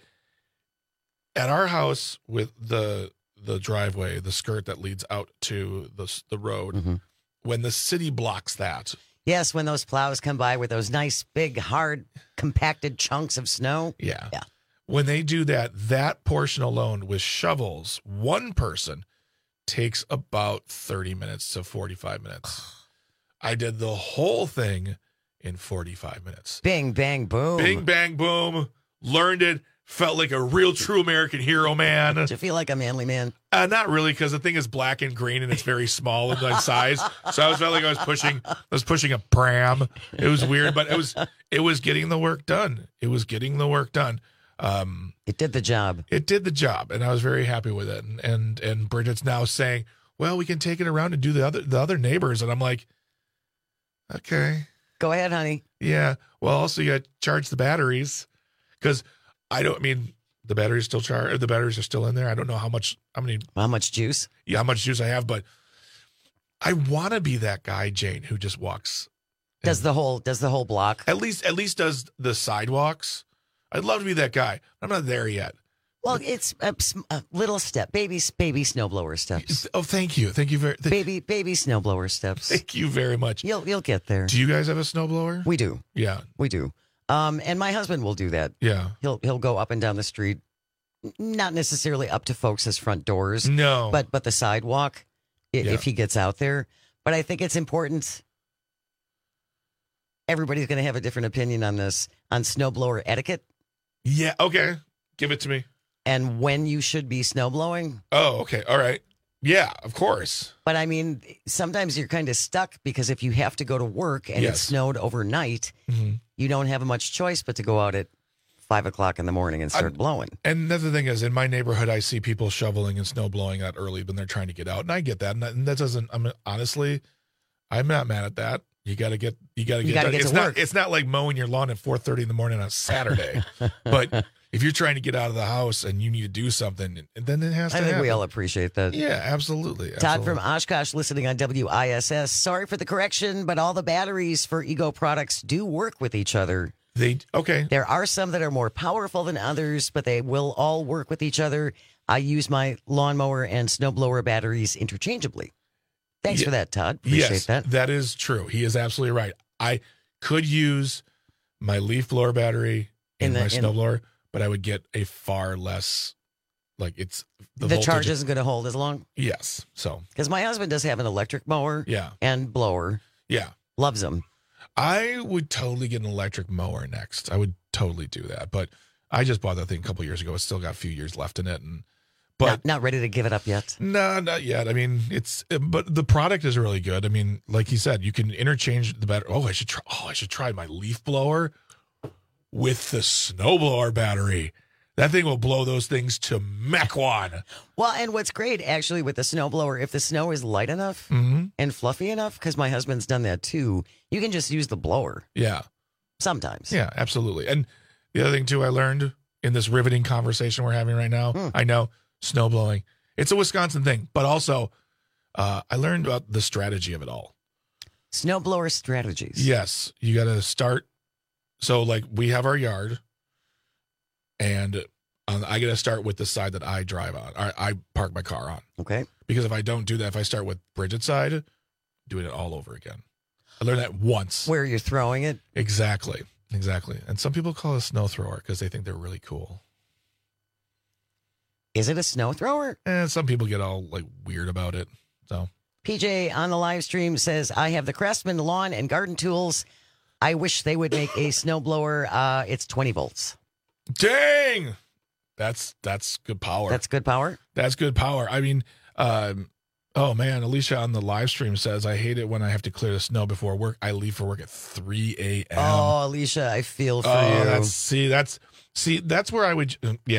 at our house with the driveway, the skirt that leads out to the road, when the city blocks that. Yes, when those plows come by with those nice, big, hard, compacted chunks of snow. Yeah. When they do that portion alone with shovels, one person takes about 30 minutes to 45 minutes. I did the whole thing in 45 minutes. Bing, bang, boom. Bing, bang, boom. Learned it. Felt like a real true American hero, man. Did you feel like a manly man? Not really, because the thing is black and green and it's very small in size. So I felt like I was pushing a pram. It was weird, but it was getting the work done. It was getting the work done. It did the job. It did the job, and I was very happy with it. And Bridget's now saying, "Well, we can take it around and do the other neighbors." And I'm like, "Okay, go ahead, honey." Yeah. Well, also you got to charge the batteries, because the batteries still charge. The batteries are still in there. I don't know how much juice. Yeah, how much juice I have, but I want to be that guy, Jane, who just walks. Does the whole block? At least does the sidewalks. I'd love to be that guy. I'm not there yet. Well, it's a little step, baby snowblower steps. Oh, thank you very baby snowblower steps. Thank you very much. You'll get there. Do you guys have a snowblower? We do. Yeah, we do. And my husband will do that. Yeah, he'll go up and down the street, not necessarily up to folks' front doors. No, but the sidewalk, if he gets out there. But I think it's important. Everybody's going to have a different opinion on this, on snowblower etiquette. Yeah. Okay. Give it to me. And when you should be snowblowing. Oh, okay. All right. Yeah, of course. But sometimes you're kind of stuck, because if you have to go to work and it snowed overnight, you don't have much choice but to go out at 5 o'clock in the morning and start blowing. And the thing is, in my neighborhood, I see people shoveling and snow blowing that early when they're trying to get out, and I get that. And that doesn't. Honestly, I'm not mad at that. You got to get done. It's not like mowing your lawn at 4:30 in the morning on a Saturday, but if you're trying to get out of the house and you need to do something, then it has to happen. I think we all appreciate that. Yeah, absolutely. Todd from Oshkosh listening on WISS. Sorry for the correction, but all the batteries for Ego products do work with each other. There are some that are more powerful than others, but they will all work with each other. I use my lawnmower and snowblower batteries interchangeably. Thanks for that, Todd. Appreciate that. That is true. He is absolutely right. I could use my leaf blower battery in my snowblower, but I would get a far less, the charge isn't going to hold as long? Yes. So, because my husband does have an electric mower and blower. Yeah. Loves them. I would totally get an electric mower next. I would totally do that. But I just bought that thing a couple years ago. It's still got a few years left in it. But not ready to give it up yet. No, not yet. I mean, but the product is really good. I mean, like he said, you can interchange the battery. Oh, I should try my leaf blower with the snowblower battery. That thing will blow those things to Mach-1. Well, and what's great actually with the snowblower, if the snow is light enough and fluffy enough, because my husband's done that too, you can just use the blower. Yeah. Sometimes. Yeah, absolutely. And the other thing too, I learned in this riveting conversation we're having right now, I know snow blowing. It's a Wisconsin thing, but also I learned about the strategy of it all. Snowblower strategies. Yes. You got to start. So like we have our yard and I got to start with the side that I drive on. I park my car on. Okay. Because if I don't do that, if I start with Bridget's side, doing it all over again. I learned that once. Where you're throwing it? Exactly. And some people call it a snow thrower because they think they're really cool. Is it a snow thrower? And some people get all like weird about it. So PJ on the live stream says, I have the Craftsman lawn and garden tools. I wish they would make a snowblower. It's 20 volts. Dang. That's good power. That's good power? That's good power. I mean, oh man, Alicia on the live stream says, I hate it when I have to clear the snow before work. I leave for work at 3 a.m. Oh, Alicia, I feel for you. That's where I would,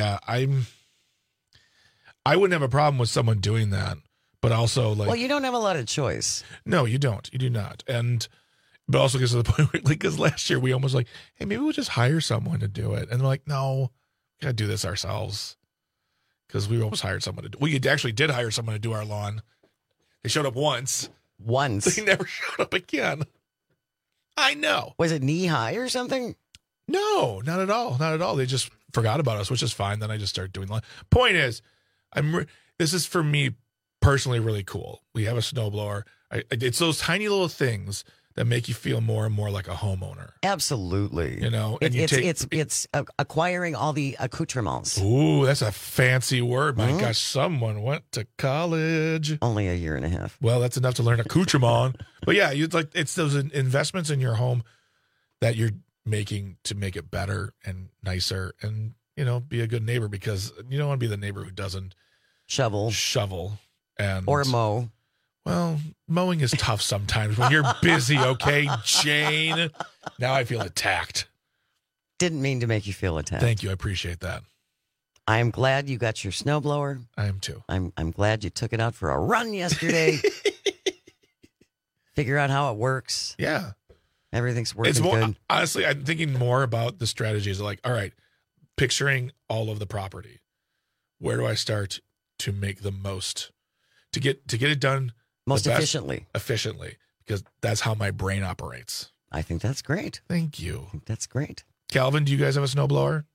I wouldn't have a problem with someone doing that, but also like. Well, you don't have a lot of choice. No, you don't. You do not. But also because of the point, because last year we almost like, hey, maybe we'll just hire someone to do it. And they're like, no, we got to do this ourselves. Because we almost hired someone to do. We actually did hire someone to do our lawn. They showed up once. Once? They never showed up again. I know. Was it knee high or something? No, not at all. Not at all. They just forgot about us, which is fine. Then I just started doing lawn. Point is, this is for me personally really cool. We have a snowblower. It's those tiny little things that make you feel more and more like a homeowner. Absolutely. You know, and it's acquiring all the accoutrements. Ooh, that's a fancy word. My gosh, someone went to college. Only a year and a half. Well, that's enough to learn accoutrement. But yeah, it's those investments in your home that you're making to make it better and nicer and, be a good neighbor, because you don't want to be the neighbor who doesn't shovel and or mow. Well, mowing is tough sometimes when you're busy, okay, Jane? Now I feel attacked. Didn't mean to make you feel attacked. Thank you. I appreciate that. I am glad you got your snowblower. I am too. I'm glad you took it out for a run yesterday. Figure out how it works. Yeah. Everything's working good. Honestly, I'm thinking more about the strategies. Like, all right, picturing all of the property. Where do I start to make the most, to get it done most efficiently, because that's how my brain operates. I think that's great. Thank you. I think that's great. Calvin, do you guys have a snowblower?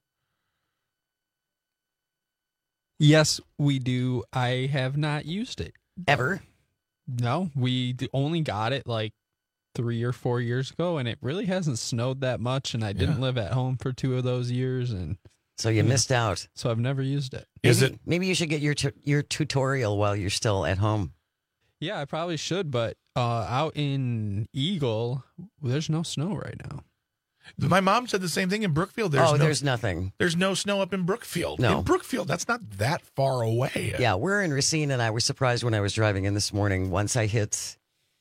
Yes, we do. I have not used it. Ever? No, we only got it like 3 or 4 years ago, and it really hasn't snowed that much, and I didn't live at home for 2 of those years, and so you missed out. So I've never used it. Maybe you should get your tutorial while you're still at home. Yeah, I probably should, but out in Eagle, there's no snow right now. My mom said the same thing in Brookfield. There's nothing. There's no snow up in Brookfield. No. In Brookfield, that's not that far away. Yeah, we're in Racine, and I was surprised when I was driving in this morning. Once I hit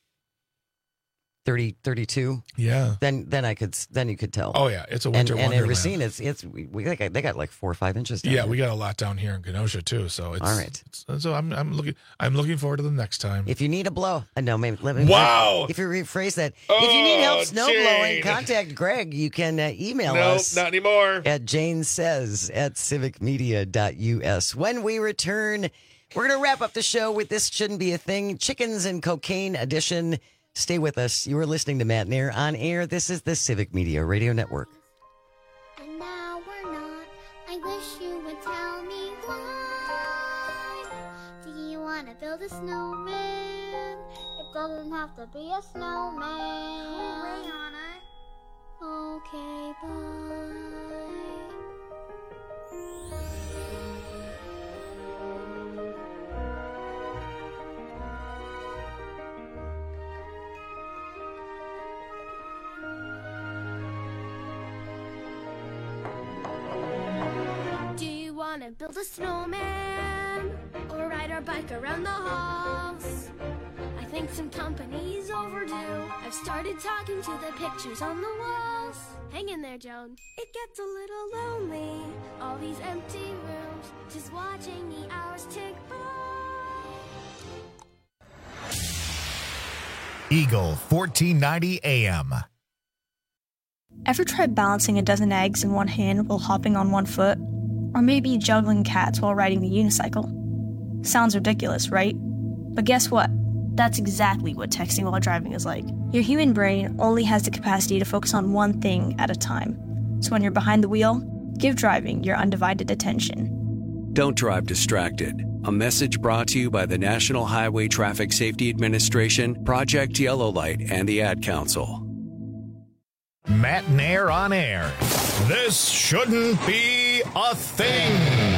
30, 32. Yeah. Then you could tell. Oh yeah, it's a winter and wonderland. in Racine, they got like 4 or 5 inches down Yeah, here. we got a lot down here in Kenosha too. So it's all right. So I'm looking forward to the next time. If you need a blow, maybe wow. If you rephrase that, if you need help snow blowing, contact Greg. You can email us. Not anymore. At janesays@civicmedia.us. When we return, we're going to wrap up the show with This Shouldn't Be a Thing, Chickens and Cocaine edition. Stay with us. You are listening to Matt and Air on air. This is the Civic Media Radio Network. And now we're not. I wish you would tell me why. Do you want to build a snowman? It doesn't have to be a snowman. Go away, Anna. Okay, bye. Want to build a snowman? ride our bike around the halls. I think some company's overdue. I've started talking to the pictures on the walls. Hang in there, Joan. It gets a little lonely, all these empty rooms, just watching the hours tick by. Eagle 1490 AM. Ever tried balancing a dozen eggs in one hand while hopping on one foot? Or maybe juggling cats while riding the unicycle? Sounds ridiculous, right? But guess what? That's exactly what texting while driving is like. Your human brain only has the capacity to focus on one thing at a time. So when you're behind the wheel, give driving your undivided attention. Don't drive distracted. A message brought to you by the National Highway Traffic Safety Administration, Project Yellow Light, and the Ad Council. Matt Nair on air. This shouldn't be a thing.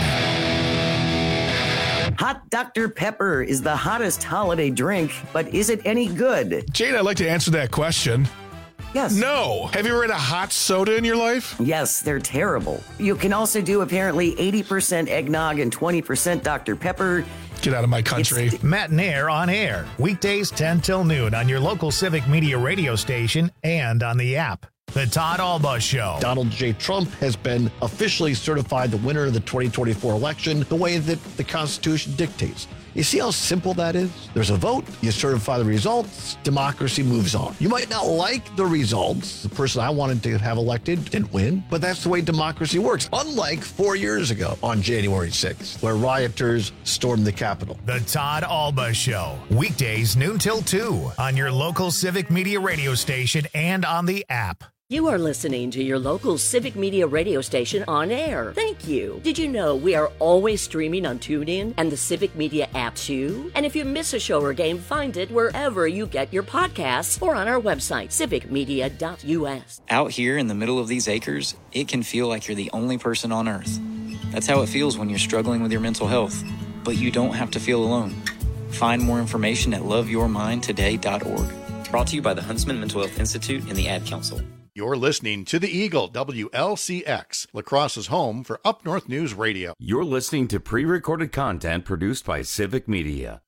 Hot Dr. Pepper is the hottest holiday drink, but is it any good? Jane, I'd like to answer that question. Yes. No. Have you ever had a hot soda in your life? Yes, they're terrible. You can also do apparently 80% eggnog and 20% Dr. Pepper. Get out of my country. Matt Nair on air. Weekdays 10 till noon on your local Civic Media radio station and on the app. The Todd Alba Show. Donald J. Trump has been officially certified the winner of the 2024 election the way that the Constitution dictates. You see how simple that is? There's a vote, you certify the results, democracy moves on. You might not like the results. The person I wanted to have elected didn't win, but that's the way democracy works. Unlike 4 years ago on January 6th, where rioters stormed the Capitol. The Todd Alba Show. Weekdays noon till 2 on your local Civic Media radio station and on the app. You are listening to your local Civic Media radio station on air. Thank you. Did you know we are always streaming on TuneIn and the Civic Media app too? And if you miss a show or game, find it wherever you get your podcasts or on our website, civicmedia.us. Out here in the middle of these acres, it can feel like you're the only person on earth. That's how it feels when you're struggling with your mental health. But you don't have to feel alone. Find more information at loveyourmindtoday.org. Brought to you by the Huntsman Mental Health Institute and the Ad Council. You're listening to the Eagle, WLCX, La Crosse's home for Up North News Radio. You're listening to pre-recorded content produced by Civic Media.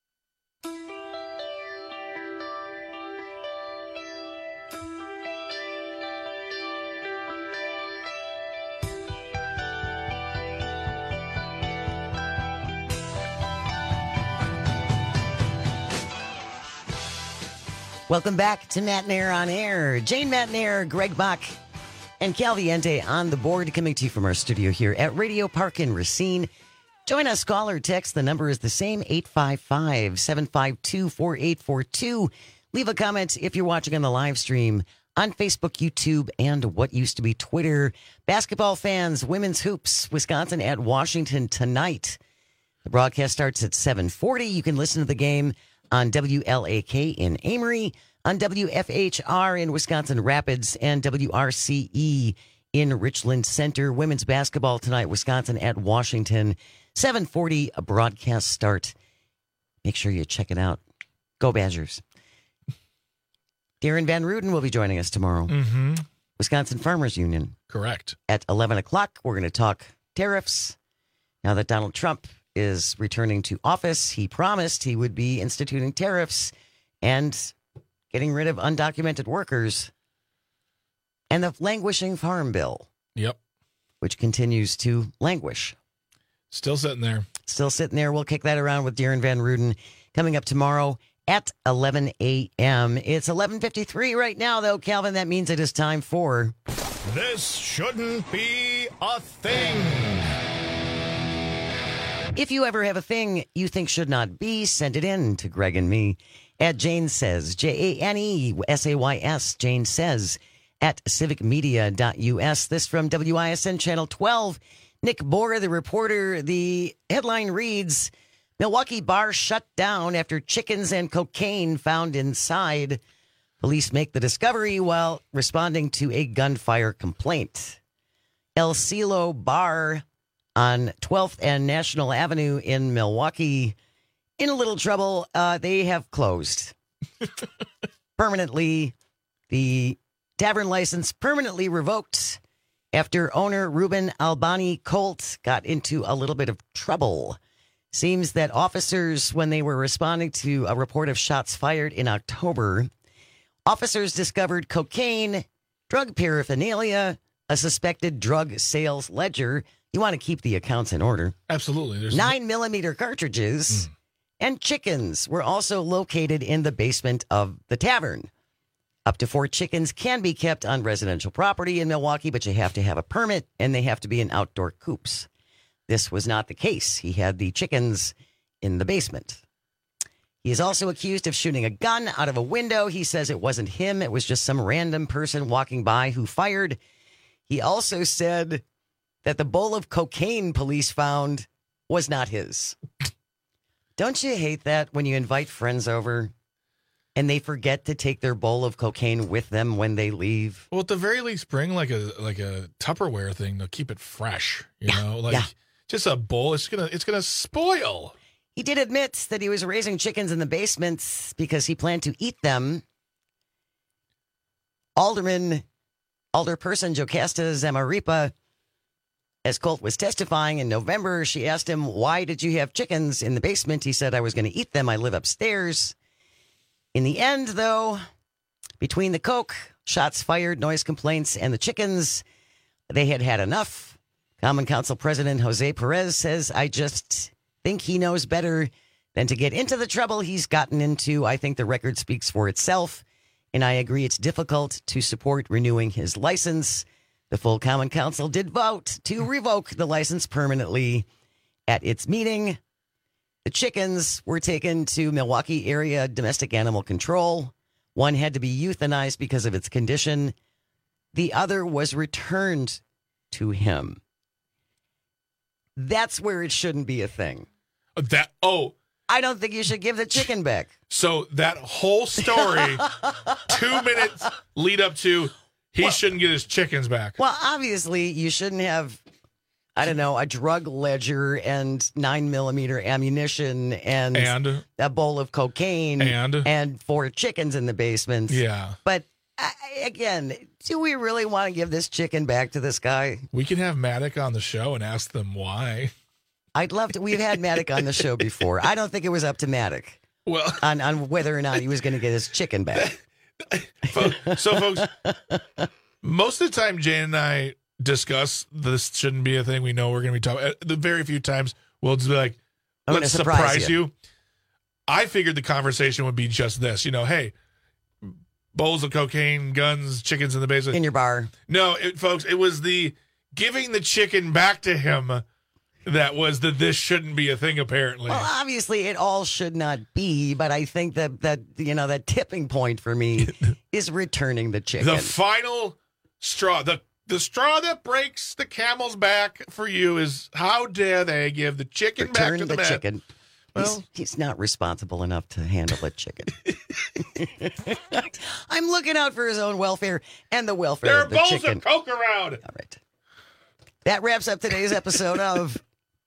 Welcome back to Matt Nair on air. Jane Matt Nair, Greg Bach, and Cal Viente on the board, coming to you from our studio here at Radio Park in Racine. Join us, call or text. The number is the same, 855-752-4842. Leave a comment if you're watching on the live stream on Facebook, YouTube, and what used to be Twitter. Basketball fans, women's hoops, Wisconsin at Washington tonight. The broadcast starts at 7:40. You can listen to the game on WLAK in Amory, on WFHR in Wisconsin Rapids, and WRCE in Richland Center. Women's basketball tonight, Wisconsin at Washington. 7:40, a broadcast start. Make sure you check it out. Go Badgers. Darren Van Ruden will be joining us tomorrow. Mm-hmm. Wisconsin Farmers Union. Correct. At 11 o'clock, we're going to talk tariffs. Now that Donald Trump is returning to office, he promised he would be instituting tariffs and getting rid of undocumented workers and the languishing farm bill. Yep. Which continues to languish. Still sitting there. Still sitting there. We'll kick that around with Darren Van Ruden coming up tomorrow at 11 a.m. It's 11:53 right now, though, Calvin. That means it is time for... This shouldn't be a thing. If you ever have a thing you think should not be, send it in to Greg and me at Jane Says, JANESAYS, Jane Says, at civicmedia.us. This from WISN Channel 12. Nick Bohr, the reporter. The headline reads, Milwaukee bar shut down after chickens and cocaine found inside. Police make the discovery while responding to a gunfire complaint. El Cielo Bar on 12th and National Avenue in Milwaukee in a little trouble. They have closed permanently. The tavern license permanently revoked after owner Ruben Albani Colt got into a little bit of trouble. Seems that officers, when they were responding to a report of shots fired in October, officers discovered cocaine, drug paraphernalia, a suspected drug sales ledger. You want to keep the accounts in order. Absolutely. There's 9mm cartridges and chickens were also located in the basement of the tavern. Up to 4 chickens can be kept on residential property in Milwaukee, but you have to have a permit and they have to be in outdoor coops. This was not the case. He had the chickens in the basement. He is also accused of shooting a gun out of a window. He says it wasn't him. It was just some random person walking by who fired. He also said that the bowl of cocaine police found was not his. Don't you hate that when you invite friends over and they forget to take their bowl of cocaine with them when they leave? Well, at the very least, bring like a Tupperware thing to keep it fresh. You know, like just a bowl. It's gonna spoil. He did admit that he was raising chickens in the basement because he planned to eat them. Alderperson Jocasta Zamaripa, as Colt was testifying in November, she asked him, "Why did you have chickens in the basement?" He said, "I was going to eat them. I live upstairs." In the end, though, between the coke, shots fired, noise complaints, and the chickens, they had had enough. Common Council President Jose Perez says, "I just think he knows better than to get into the trouble he's gotten into. I think the record speaks for itself, and I agree it's difficult to support renewing his license." The full Common Council did vote to revoke the license permanently at its meeting. The chickens were taken to Milwaukee area domestic animal control. One had to be euthanized because of its condition. The other was returned to him. That's where it shouldn't be a thing. I don't think you should give the chicken back. So that whole story, 2 minutes lead up to he shouldn't get his chickens back. Well, obviously, you shouldn't have, I don't know, a drug ledger and 9mm ammunition and a bowl of cocaine and 4 chickens in the basement. Yeah. But again, do we really want to give this chicken back to this guy? We can have Maddock on the show and ask them why. I'd love to. We've had Maddock on the show before. I don't think it was up to Maddock on whether or not he was going to get his chicken back. So, folks, most of the time Jane and I discuss this shouldn't be a thing. We know we're going to be talking. The very few times we'll just be like, let's surprise you. I figured the conversation would be just this. You know, hey, bowls of cocaine, guns, chickens in the basement. In your bar. No, folks, it was the giving the chicken back to him that was this shouldn't be a thing, apparently. Well, obviously, it all should not be, but I think that tipping point for me is returning the chicken. The final straw, the straw that breaks the camel's back for you is how dare they give the chicken back to the man. Chicken. Well, he's not responsible enough to handle a chicken. I'm looking out for his own welfare and the welfare of the chicken. There are bowls of Coke around. All right. That wraps up today's episode of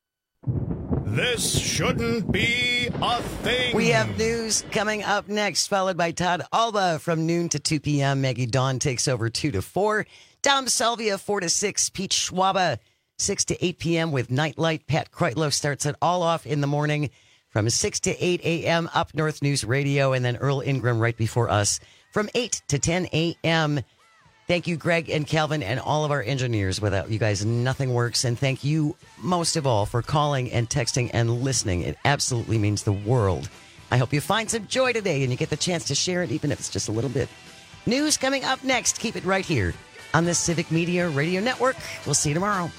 This Shouldn't Be a Thing. We have news coming up next, followed by Todd Alba from noon to 2 p.m. Maggie Dawn takes over 2 to 4. Dom Salvia 4 to 6. Pete Schwaba 6 to 8 p.m. with Nightlight. Pat Kreitlow starts it all off in the morning from 6 to 8 a.m. Up North News Radio, and then Earl Ingram right before us from 8 to 10 a.m. Thank you, Greg and Calvin, and all of our engineers. Without you guys, nothing works. And thank you, most of all, for calling and texting and listening. It absolutely means the world. I hope you find some joy today and you get the chance to share it, even if it's just a little bit. News coming up next. Keep it right here on the Civic Media Radio Network. We'll see you tomorrow.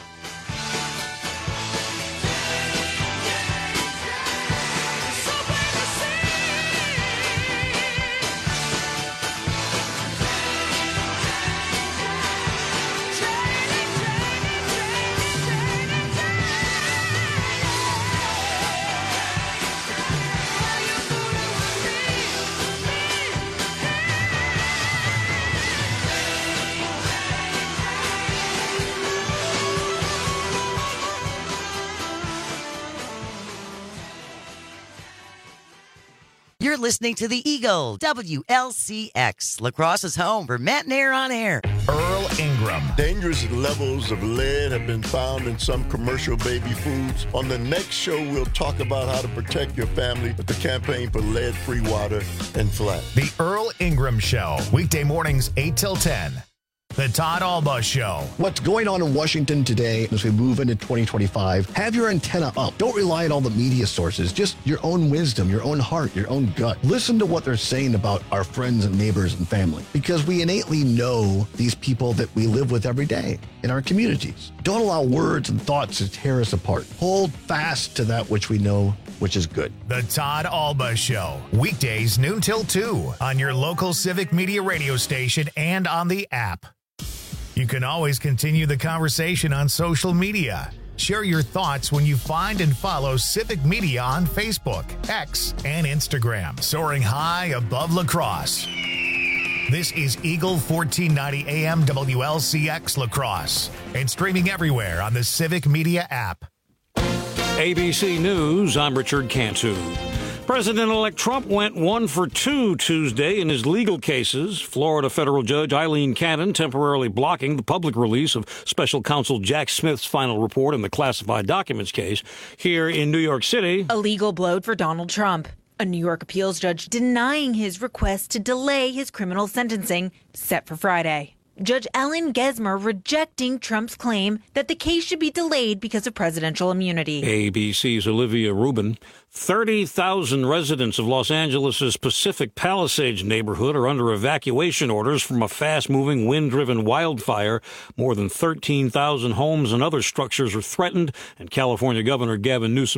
You're listening to the Eagle, WLCX, La Crosse's home for Matt and Air on Air. Earl Ingram. Dangerous levels of lead have been found in some commercial baby foods. On the next show, we'll talk about how to protect your family with the campaign for lead-free water and flat. The Earl Ingram Show, weekday mornings 8 till 10. The Todd Alba Show. What's going on in Washington today as we move into 2025? Have your antenna up. Don't rely on all the media sources. Just your own wisdom, your own heart, your own gut. Listen to what they're saying about our friends and neighbors and family, because we innately know these people that we live with every day in our communities. Don't allow words and thoughts to tear us apart. Hold fast to that which we know, which is good. The Todd Alba Show, weekdays noon till 2 on your local Civic Media radio station and on the app. You can always continue the conversation on social media. Share your thoughts when you find and follow Civic Media on Facebook, X, and Instagram. Soaring high above La Crosse. This is Eagle 1490 AM WLCX La Crosse and streaming everywhere on the Civic Media app. ABC News, I'm Richard Cantu. President-elect Trump went 1 for 2 Tuesday in his legal cases. Florida federal judge Eileen Cannon temporarily blocking the public release of special counsel Jack Smith's final report in the classified documents case. Here in New York City, a legal blow for Donald Trump. A New York appeals judge denying his request to delay his criminal sentencing set for Friday. Judge Ellen Gesmer rejecting Trump's claim that the case should be delayed because of presidential immunity. ABC's Olivia Rubin. 30,000 residents of Los Angeles' Pacific Palisades neighborhood are under evacuation orders from a fast-moving, wind-driven wildfire. More than 13,000 homes and other structures are threatened, and California Governor Gavin Newsom